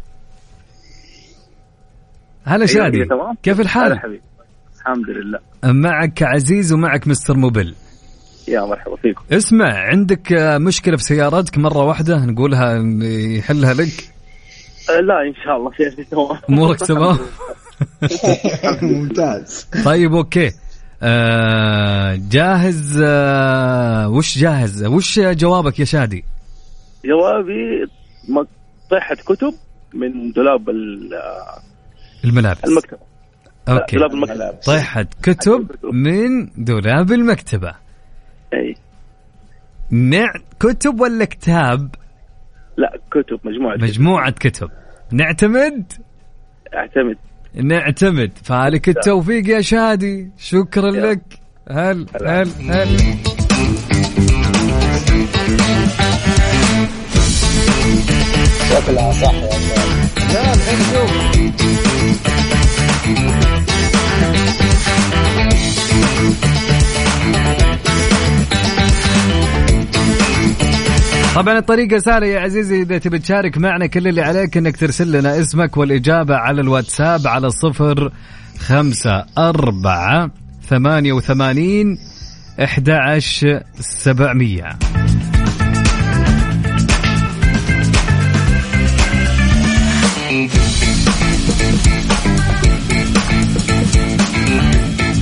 هلا شادي كيف الحال؟ الحمد لله. معك عزيز ومعك مستر موبل. يا مرحبا فيكم. اسمع، عندك مشكلة في سيارتك مرة واحدة نقولها يحلها لك؟ لا إن شاء الله في تمام. أمورك تمام؟ ممتاز. طيب أوكي آه جاهز؟ آه وش جاهز؟ وش جوابك يا شادي؟ جوابي طيحة كتب من دولاب الملابس. المكتبة. أوكي. دولاب المكتبة. طيحة كتب من دولاب المكتبة. أي. نع كتب ولا كتاب؟ لا كتب، مجموعة مجموعة كتب. نعتمد؟ اعتمد. نعتمد. فعليك التوفيق يا شادي، شكرا لك. هل هل هل شكلها صح يا شادي. لا نشوف. طبعا الطريقة سهلة يا عزيزي، إذا تبي تشارك معنا كل اللي عليك إنك ترسل لنا اسمك والإجابة على الواتساب على صفر خمسة أربعة ثمانية وثمانين أحد عشر سبعمية.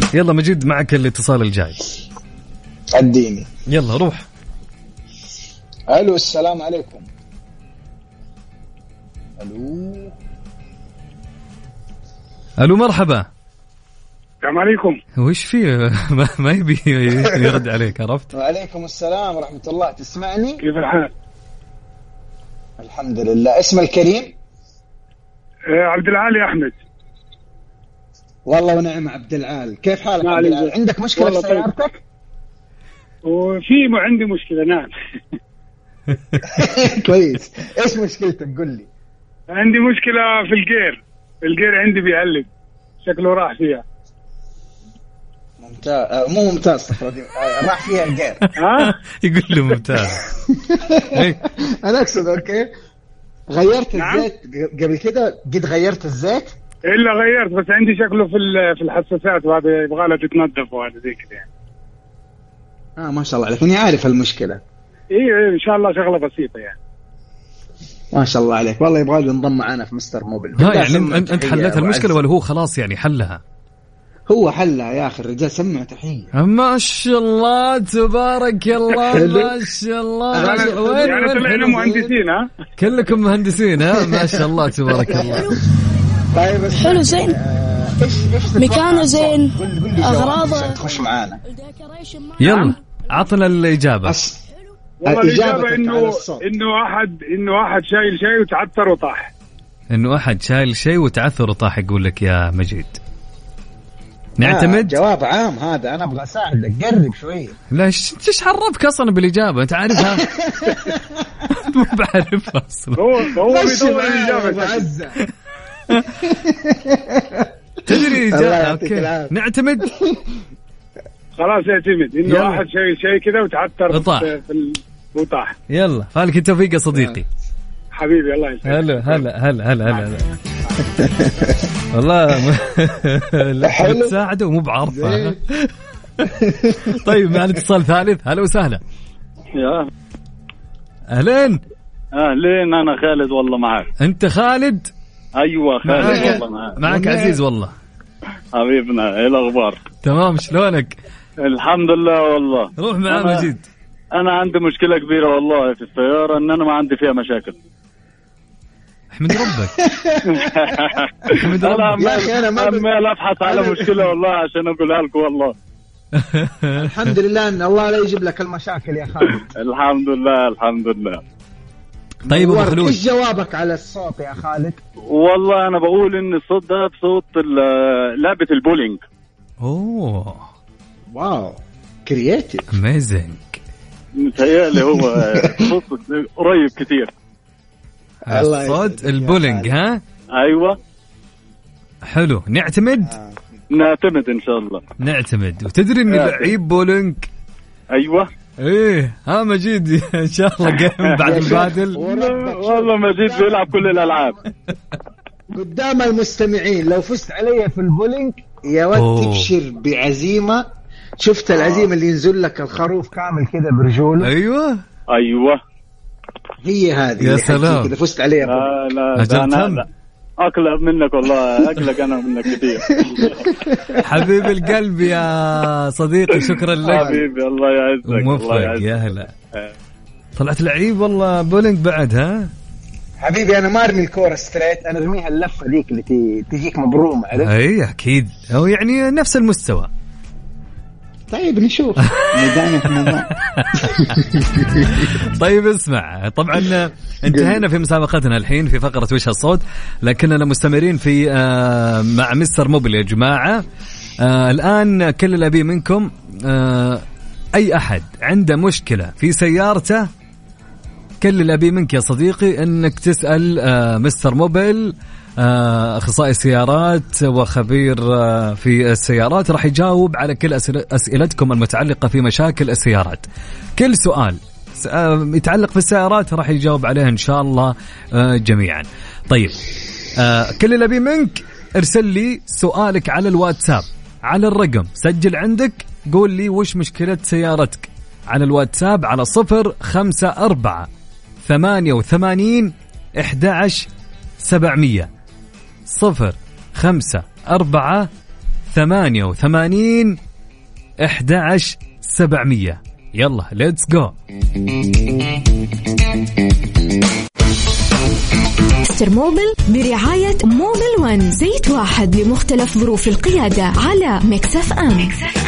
يلا مجيد معك الاتصال الجاي. اديني. يلا روح. الو السلام عليكم. الو الو مرحبا. السلام عليكم. وش فيه؟ ما يبي يرد عليك، عرفت؟ وعليكم السلام ورحمة الله. تسمعني؟ كيف الحال؟ الحمد لله. اسم الكريم؟ آه عبد العالي أحمد. والله ونعم عبد العال. كيف حالك عبد العال؟ عندك مشكلة في سيارتك؟ وفي عندي مشكلة. نعم. كويس. ايش مشكلتك؟ قل لي. عندي مشكلة في الجير. الجير عندي بيقلب، شكله راح فيها. ممتاز. آه مو ممتاز صفرة دي. آه راح فيها الجير. ها؟ يقول له ممتاز. انا اقصد اوكي. غيرت نعم؟ الزيت قبل كده؟ قد غيرت الزيت؟ الا غيرت، بس عندي شكله في في الحساسات، وهذا يبغى لها تتنظف وهذا زي كذا يعني. اه ما شاء الله عليك. اني عارف المشكله. ايه ان شاء الله شغله بسيطه يعني. ما شاء الله عليك. والله يبغى له انضم معنا في مستر موبل. ها يعني انت انت حلت المشكله ولا هو خلاص يعني حلها؟ هو حلها يا اخي. الرجال سمع تحيه. ما شاء الله تبارك الله. ما شاء الله. وين يعني طلعنا مهندسين؟ ها كلكم مهندسين. ها ما شاء الله تبارك الله. طيب حلو زين. مكانه زين، اغراضه. تخش معانا. يلا عطنا الاجابه. والله الإجابة إنه إنه أحد إنه أحد شايل شيء وتعثر وطاح. إنه أحد شايل شيء وتعثر وطاح. يقول لك يا مجيد. نعتمد. جواب عام هذا. أنا أبغى أساعدك. قرب شوية. لا إيش حربك أصلا بالإجابة؟ أنت عارفها. مو بعرفها أصلا. هو هو بيدور الإجابة. تدري إجابة. أوكي نعتمد. خلاص يعتمد إنه يلا. واحد شيء شيء كذا وتعثر وطاح. في وطاح. يلا فالك التوفيق يا صديقي. حبيبي الله يسعدك. هلا هلا هلا هلا هلا. والله لا تساعده ومو بعرفه. طيب معنا اتصال ثالث. هلا وسهلا. يا اهلين. اهلين. انا خالد والله معك. انت خالد؟ ايوه خالد والله معك. معك عزيز والله. حبيبنا ايه الاخبار؟ تمام. شلونك؟ الحمد لله والله. روح معاه مجيد. انا عندي مشكله كبيره والله في السياره، ان انا ما عندي فيها مشاكل. احمد ربك. احمد ربك. انا ما ابحث على مشكله والله عشان اقولها لكم والله. الحمد لله ان الله لا يجيب لك المشاكل يا خالد. الحمد لله الحمد لله. طيب ابو خلود ايش جوابك على الصوت يا خالد؟ والله انا بقول ان الصوت ده بصوت لعبه البولينج. اوه واو كرياتيف اميزنج. متهيألي هو صوت قريب كتير. صوت البولينج. ها ايوه حلو. نعتمد. آه. نعتمد ان شاء الله. نعتمد. وتدري اني لعيب بولينج. ايوه ايه. ها مجيد ان شاء الله قام بعد البادل. والله مجيد بيلعب كل الالعاب. قدام المستمعين لو فزت علي في البولينج يا ود تبشر بعزيمه. شفت العزيمه اللي ينزل لك الخروف كامل كذا برجوله؟ ايوه ايوه هي هذه. يا سلام كذا فزت عليها. لا لا انا اقلب منك والله. اقلق انا منك كثير. حبيب القلب يا صديقي. شكرا لك حبيبي. الله يعزك. موفق. يا هلا. طلعت لعيب والله بولينج بعد. ها حبيبي انا ما ارمي الكوره ستريت، انا ارميها اللفه ذيك اللي تجيك مبرومه. عرفت؟ اي اكيد. هو يعني نفس المستوى. طيب نشوف. طيب اسمع. طبعا انتهينا في مسابقتنا الحين في فقرة وش الصوت، لكننا مستمرين في آه مع مستر موبل يا جماعة. آه الآن كل اللي أبيه منكم آه أي أحد عنده مشكلة في سيارته، كل اللي أبيه منك يا صديقي أنك تسأل آه مستر موبل، آه أخصائي سيارات وخبير آه في السيارات، راح يجاوب على كل أسئلتكم المتعلقة في مشاكل السيارات. كل سؤال آه يتعلق في السيارات راح يجاوب عليه إن شاء الله آه جميعا. طيب آه كل اللي أبيه منك ارسل لي سؤالك على الواتساب على الرقم، سجل عندك، قول لي وش مشكلة سيارتك على الواتساب على صفر خمسة أربعة ثمانية وثمانين أحد عشر سبعمية. صفر خمسة أربعة ثمانية وثمانين أحد عشر سبعمية. يلا ليتس جو. مستر موبل برعاية موبل ون، زيت واحد لمختلف ظروف القيادة على ميكس اف ام.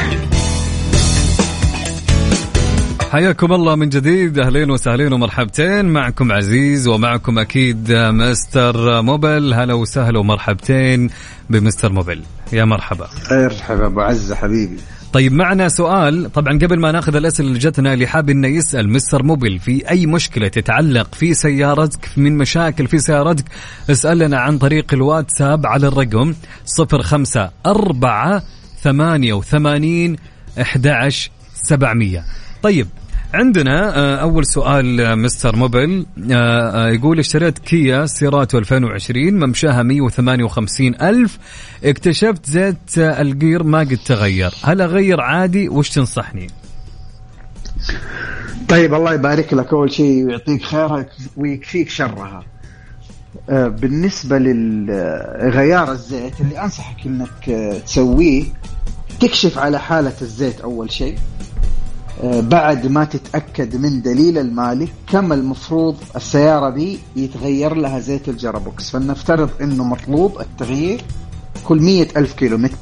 حياكم الله من جديد، أهلين وسهلين ومرحبتين، معكم عزيز ومعكم أكيد مستر موبل. هلا وسهلا ومرحبتين بمستر موبل، يا مرحبا. مرحبا أبو عزة حبيبي. طيب معنا سؤال، طبعا قبل ما ناخذ الأسئلة اللي جتنا، اللي حاب إنه يسأل مستر موبل في أي مشكلة تتعلق في سيارتك، من مشاكل في سيارتك، اسأل لنا عن طريق الواتساب على الرقم صفر خمسة أربعة ثمانية وثمانين أحد عشر سبعمية. طيب عندنا أول سؤال مستر موبل، يقول اشتريت كيا سيراتو ألفين وعشرين ممشاها مية وثمانية وخمسين ألف، اكتشفت زيت الجير ما قد تغير، هل أغير عادي؟ وش تنصحني؟ طيب الله يبارك لك، أول شيء ويعطيك خيرها ويكفيك شرها. بالنسبة للغيار الزيت اللي أنصحك إنك تسويه، تكشف على حالة الزيت أول شيء، بعد ما تتأكد من دليل المالك كم المفروض السيارة دي يتغير لها زيت الجرابوكس. فلنفترض انه مطلوب التغيير كل مية ألف كيلو متر.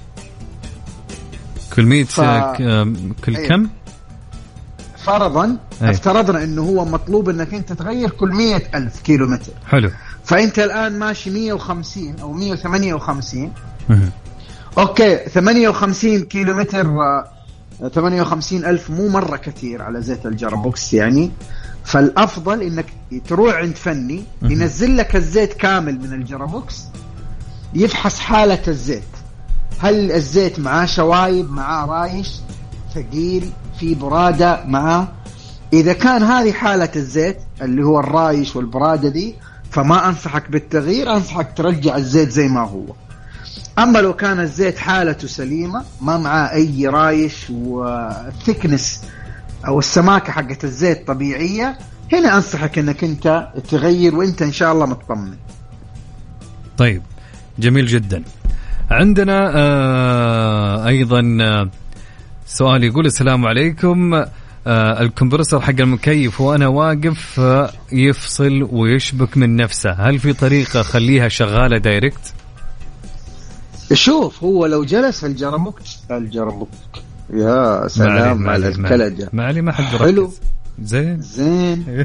كل مية ف... كل أيه. كم؟ فرضا أيه. افترضنا انه هو مطلوب انك انت تغير كل مية ألف كيلو متر. حلو. فانت الان ماشي مية وخمسين او مية وثمانية وخمسين. اوكي ثمانية وخمسين كيلو متر، ثمانية وخمسين ألف مو مرة كثير على زيت الجرابوكس يعني. فالأفضل إنك تروح عند فني ينزل لك الزيت كامل من الجرابوكس، يفحص حالة الزيت، هل الزيت معاه شوايب، معاه رايش، ثقيل، في برادة معاه. إذا كان هذه حالة الزيت اللي هو الرايش والبرادة دي، فما أنصحك بالتغيير، أنصحك ترجع الزيت زي ما هو. أما لو كان الزيت حالته سليمة، ما معاه أي رايش والثكنس أو السماكة حقت الزيت طبيعية، هنا أنصحك أنك أنت تغير وأنت إن شاء الله مطمن. طيب جميل جدا. عندنا آه أيضا آه سؤال يقول السلام عليكم، آه الكمبرسور حق المكيف وأنا واقف آه يفصل ويشبك من نفسه، هل في طريقة خليها شغالة دايركت؟ شوف، هو لو جلس الجرابوكس الجرابوك يا سلام على الكلجة، ما علي ما حد حلو زين زين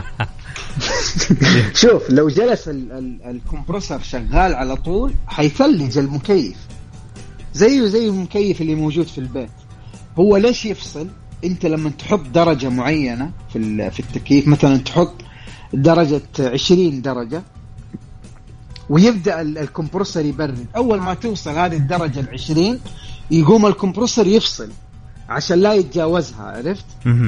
شوف لو جلس ال ال الكمبرسور شغال على طول حيثلج المكيف، زيه زي المكيف اللي موجود في البيت. هو ليش يفصل؟ انت لما تحط درجة معينة في في التكييف، مثلا تحط درجة عشرين درجة ويبدأ الكمبرسور يبرد، أول ما توصل هذه الدرجة العشرين يقوم الكمبرسور يفصل عشان لا يتجاوزها، عرفت؟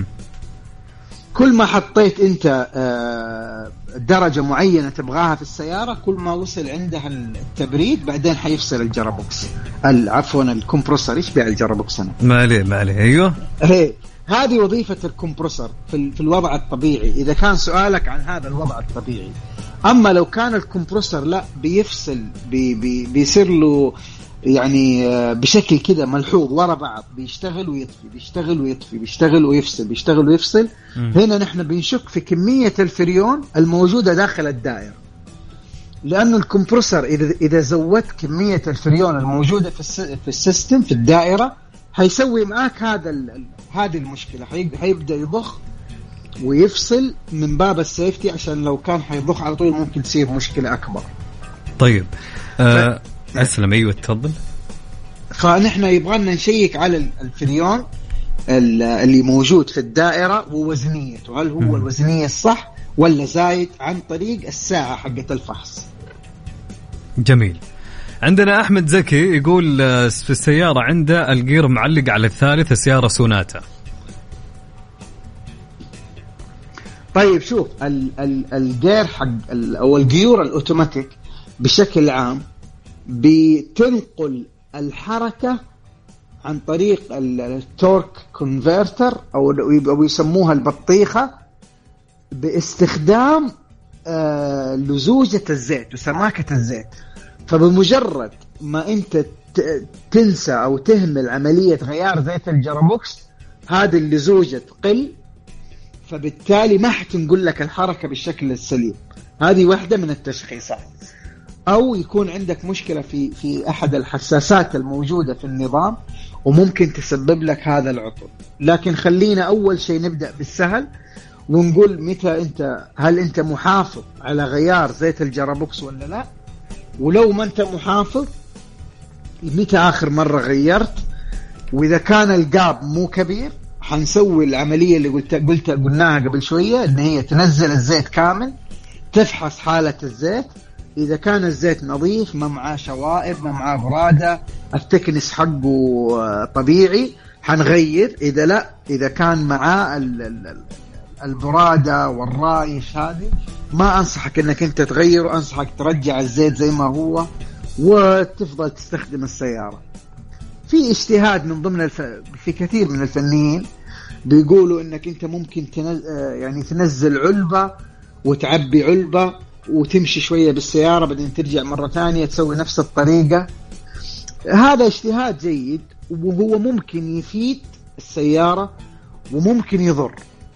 كل ما حطيت أنت درجة معينة تبغاها في السيارة، كل ما وصل عندها التبريد بعدين حيفصل الجرابوكس، عفوا الكمبرسور. إيش بيع الجرابوكس أنا؟ ما عليه ما عليه. أيوه هي هذه وظيفة الكمبرسور في في الوضع الطبيعي، إذا كان سؤالك عن هذا الوضع الطبيعي. أما لو كان الكمبرسور لا بيفصل، بي بي بيصير له يعني بشكل كده ملحوظ ورا بعض، بيشتغل ويطفي بيشتغل ويطفي بيشتغل ويفصل بيشتغل ويفصل، هنا نحن بنشك في كمية الفريون الموجودة داخل الدائرة. لأنه الكمبرسور إذا إذا زودت كمية الفريون الموجودة في في السيستم في الدائرة، هيسوي معاك هذا هذه المشكلة، هيبدأ يضخ ويفصل من باب السيفتي، عشان لو كان حيضخ على طول ممكن تصير مشكلة أكبر. طيب أه ف... أسلم. أيوة تفضل. فنحن يبغانا نشيك على الفريون اللي موجود في الدائرة ووزنيته، هل هو الوزنية الصح ولا زايد، عن طريق الساعة حقة الفحص. جميل. عندنا أحمد زكي يقول في السيارة عنده الجير معلق على الثالث، السيارة سوناتا. طيب شوف، الجير حق أو الجيور الأوتوماتيك بشكل عام بتنقل الحركة عن طريق التورك كونفرتر أو يسموها البطيخة، باستخدام لزوجة الزيت وسماكة الزيت. فبمجرد ما أنت تنسى أو تهمل عملية غيار زيت الجرابوكس، هذه اللزوجة تقل، فبالتالي ما حتنقل لك الحركة بالشكل السليم. هذه واحدة من التشخيصات. أو يكون عندك مشكلة في في أحد الحساسات الموجودة في النظام وممكن تسبب لك هذا العطل. لكن خلينا أول شيء نبدأ بالسهل ونقول متى أنت، هل أنت محافظ على غيار زيت الجرابوكس ولا لا؟ ولو ما أنت محافظ متى آخر مرة غيرت؟ وإذا كان القاب مو كبير حنسوي العملية اللي قلت قلت قلناها قبل شوية، إن هي تنزل الزيت كامل، تفحص حالة الزيت، إذا كان الزيت نظيف ما معاه شوائب ما معاه برادة التكنس حقه طبيعي حنغير. إذا لا، إذا كان معاه البرادة والرائش هذه ما أنصحك أنك أنت تغيره، أنصحك ترجع الزيت زي ما هو وتفضل تستخدم السيارة. في اجتهاد من ضمن الف... في كثير من الفنيين بيقولوا أنك أنت ممكن تنز... يعني تنزل علبة وتعبي علبة وتمشي شوية بالسيارة بعدين ترجع مرة تانية تسوي نفس الطريقة. هذا اجتهاد جيد وهو ممكن يفيد السيارة وممكن يضر،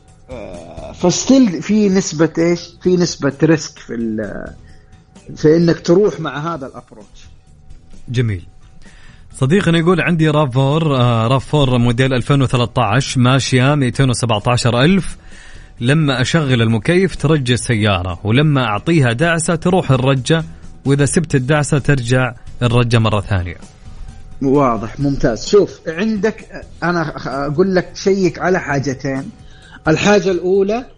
فستيل في نسبة إيش في نسبة ريسك في في إنك تروح مع هذا الأبروتش. جميل. صديقنا يقول عندي رافور آه رافور موديل ألفين وثلاثة عشر ماشية مئتين وسبعة عشر ألف، لما أشغل المكيف ترجع السيارة ولما أعطيها دعسة تروح الرجة، وإذا سبت الدعسة ترجع الرجة مرة ثانية. واضح، ممتاز. شوف عندك، أنا أقول لك شيك على حاجتين. الحاجة الأولى،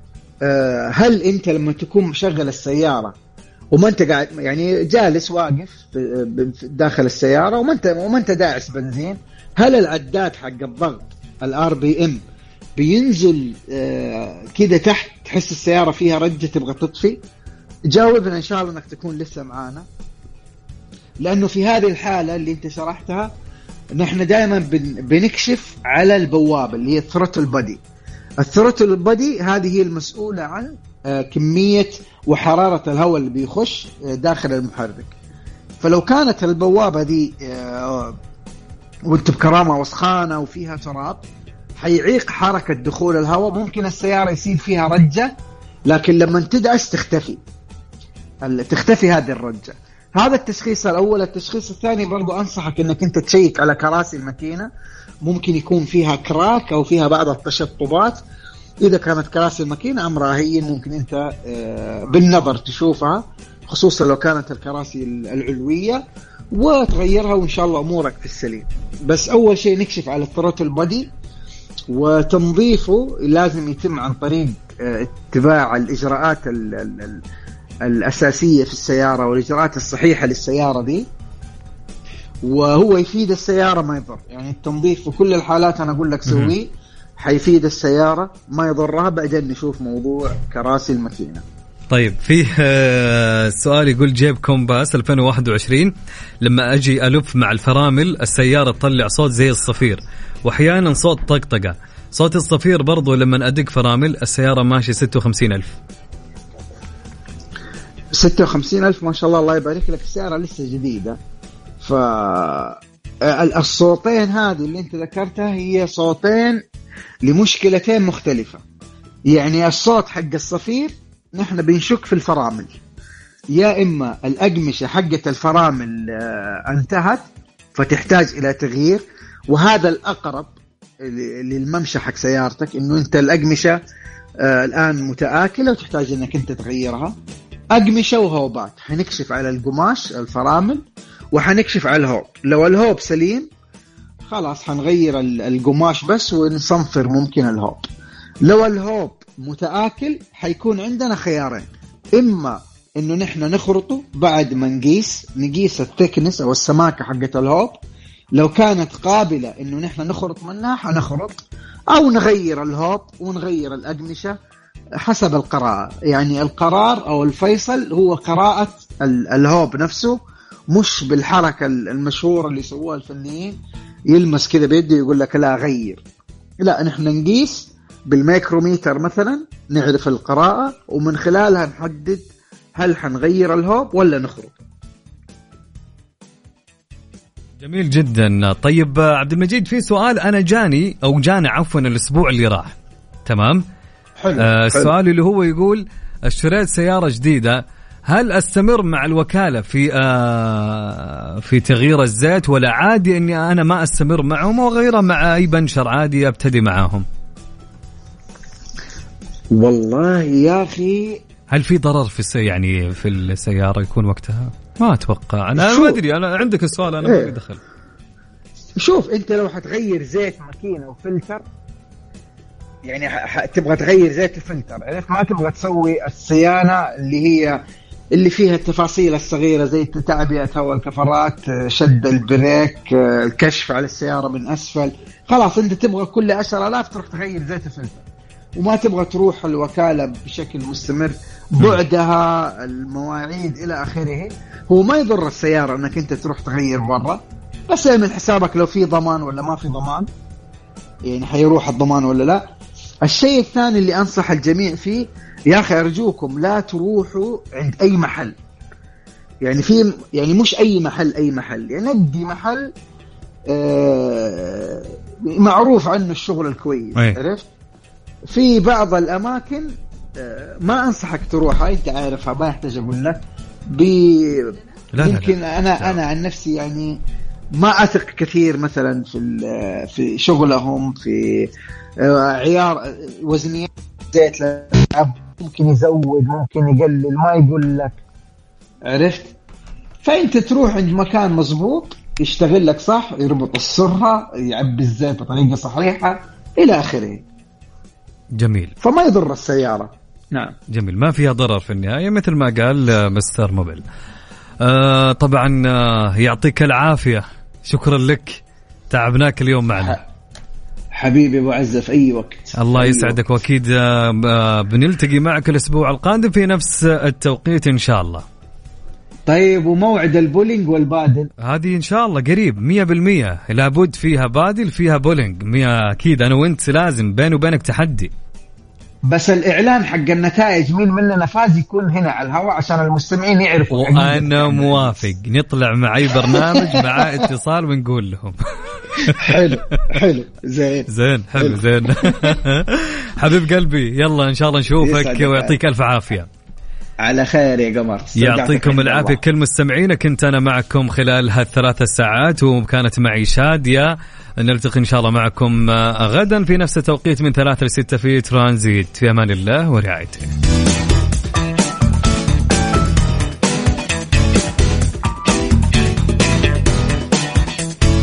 هل أنت لما تكون مشغل السيارة وما أنت قاعد يعني جالس واقف داخل السيارة وما أنت وما أنت داعس بنزين، هل العداد حق الضغط الار بي ام بينزل كده تحت تحس السيارة فيها رجة تبغى تطفي؟ جاوبنا إن شاء الله أنك تكون لسه معانا، لأنه في هذه الحالة اللي أنت شرحتها نحن دائما بنكشف على البوابة اللي هي الثروتل بادي. الثروتل بادي هذه هي المسؤولة عن كمية وحرارة الهواء اللي بيخش داخل المحرك. فلو كانت البوابة دي وانت بكرامة وسخانة وفيها تراب حيعيق حركة دخول الهواء، ممكن السيارة يصير فيها رجة، لكن لما تدعس تختفي تختفي هذه الرجة. هذا التشخيص الأول. التشخيص الثاني برضو أنصحك أنك أنت تشيك على كراسي الماكينة، ممكن يكون فيها كراك أو فيها بعض التشطبات. إذا كانت كراسي الماكينة أمرها هين ممكن أنت بالنظر تشوفها، خصوصا لو كانت الكراسي العلوية، وتغيرها وإن شاء الله أمورك في السليم. بس أول شيء نكشف على الثروتل بادي، وتنظيفه لازم يتم عن طريق اتباع الإجراءات ال ال الأساسية في السيارة والإجراءات الصحيحة للسيارة دي، وهو يفيد السيارة ما يضر. يعني التنظيف في كل الحالات أنا أقول لك سويه، حيفيد السيارة ما يضرها. بعدين نشوف موضوع كراسي الماكينة. طيب فيه سؤال يقول جيب كومباس ألفين وواحد وعشرين لما أجي ألف مع الفرامل السيارة تطلع صوت زي الصفير وأحيانا صوت طقطقة. صوت الصفير برضو لما أدق فرامل السيارة ماشي ستة وخمسين ألف. ستة وخمسين ألف ما شاء الله، الله يبارك لك، السيارة لسه جديدة. فالصوتين هذه اللي انت ذكرتها هي صوتين لمشكلتين مختلفة. يعني الصوت حق الصفير نحن بنشك في الفرامل، يا إما الأقمشة حقة الفرامل انتهت فتحتاج إلى تغيير، وهذا الأقرب للممشى حق سيارتك، إنه أنت الأقمشة الآن متآكلة وتحتاج إنك أنت تغيرها. أقمشة وهوبات، حنكشف على القماش الفرامل وحنكشف على الهوب. لو الهوب سليم خلاص حنغير القماش بس ونصنفر ممكن الهوب. لو الهوب متآكل حيكون عندنا خيارين، إما إنه نحن نخرطه بعد ما نقيس نقيس التكنس أو السماكة حقة الهوب، لو كانت قابلة إنه نحن نخرط منها حنخرط، أو نغير الهوب ونغير الأقمشة حسب القراءة. يعني القرار أو الفيصل هو قراءة الهوب نفسه، مش بالحركة المشهورة اللي يسووها الفنيين يلمس كذا بيده يقول لك لا غير. لا، نحن نقيس بالميكروميتر مثلا، نعرف القراءة ومن خلالها نحدد هل حنغير الهوب ولا نخرط. جميل جدا. طيب عبد المجيد في سؤال أنا جاني أو جانا عفوا الأسبوع اللي راح. تمام. حلو. آه السؤال حلو. اللي هو يقول اشتريت سيارة جديدة، هل أستمر مع الوكالة في آه في تغيير الزيت ولا عادي إني أنا ما أستمر معهم وغيره مع أي بنشر عادي أبتدي معاهم؟ والله يا أخي هل في ضرر في السي يعني في السيارة يكون وقتها؟ ما أتوقع. أنا ما أدري، أنا عندك السؤال أنا إيه. ما دخل. شوف أنت لو حتغير زيت ماكينة وفلتر يعني ح... تبغى تغير زيت الفلتر، عرفت؟ ما تبغى تسوي الصيانة اللي هي اللي فيها التفاصيل الصغيرة زي تعبئة هواء الكفرات، شد البريك، الكشف على السيارة من أسفل. خلاص أنت تبغى كل عشرة آلاف تروح تغير زيت الفلتر، وما تبغى تروح الوكالة بشكل مستمر، بعدها، المواعيد إلى آخره. هو ما يضر السيارة أنك أنت تروح تغير برا، بس من حسابك لو في ضمان ولا ما في ضمان، يعني حيروح الضمان ولا لا. الشيء الثاني اللي أنصح الجميع فيه، يا أخي أرجوكم لا تروحوا عند أي محل، يعني في يعني مش أي محل أي محل يعني ندي محل آه معروف عنه الشغل الكويس، عرفت؟ في بعض الأماكن آه ما أنصحك تروحها، أنت عارفها ما يحتاج أقول لك. يمكن أنا لا. أنا عن نفسي يعني ما أثق كثير مثلا في في شغلهم، في عيار وزنيات زيت، ممكن يزود ممكن يقلل ما يقول لك، عرفت؟ فأنت تروح عند مكان مزبوط يشتغل لك صح، يربط السرة، يعبي الزيت بطريقة صحيحة إلى آخره. جميل. فما يضر السيارة. نعم. جميل، ما فيها ضرر في النهاية مثل ما قال مستر موبيل. آه طبعا آه يعطيك العافية، شكرا لك، تعبناك اليوم معنا. حبيبي أبو عزة في أي وقت. الله أي يسعدك وقت. وأكيد آه بنلتقي معك الأسبوع القادم في نفس التوقيت إن شاء الله. طيب وموعد البولينج والبادل؟ هذه إن شاء الله قريب مية بالمية، لابد فيها بادل فيها بولينج مية أكيد. أنا وإنت لازم بيني وبينك تحدي، بس الإعلان حق النتائج مين مننا فاز يكون هنا على الهواء عشان المستمعين يعرفوا. وأنا موافق، نطلع مع أي برنامج مع اتصال ونقول لهم. حلو حلو زين زين حلو, حلو. زين. حبيب قلبي، يلا إن شاء الله نشوفك ويعطيك ألف عافية. على خير يا قمر. يعطيكم العافية كل مستمعين. كنت أنا معكم خلال هالثلاث ساعات وكانت معي شادية. نلتقي إن شاء الله معكم غدا في نفس التوقيت من ثلاثة لستة في ترانزيت. في أمان الله ورعايته.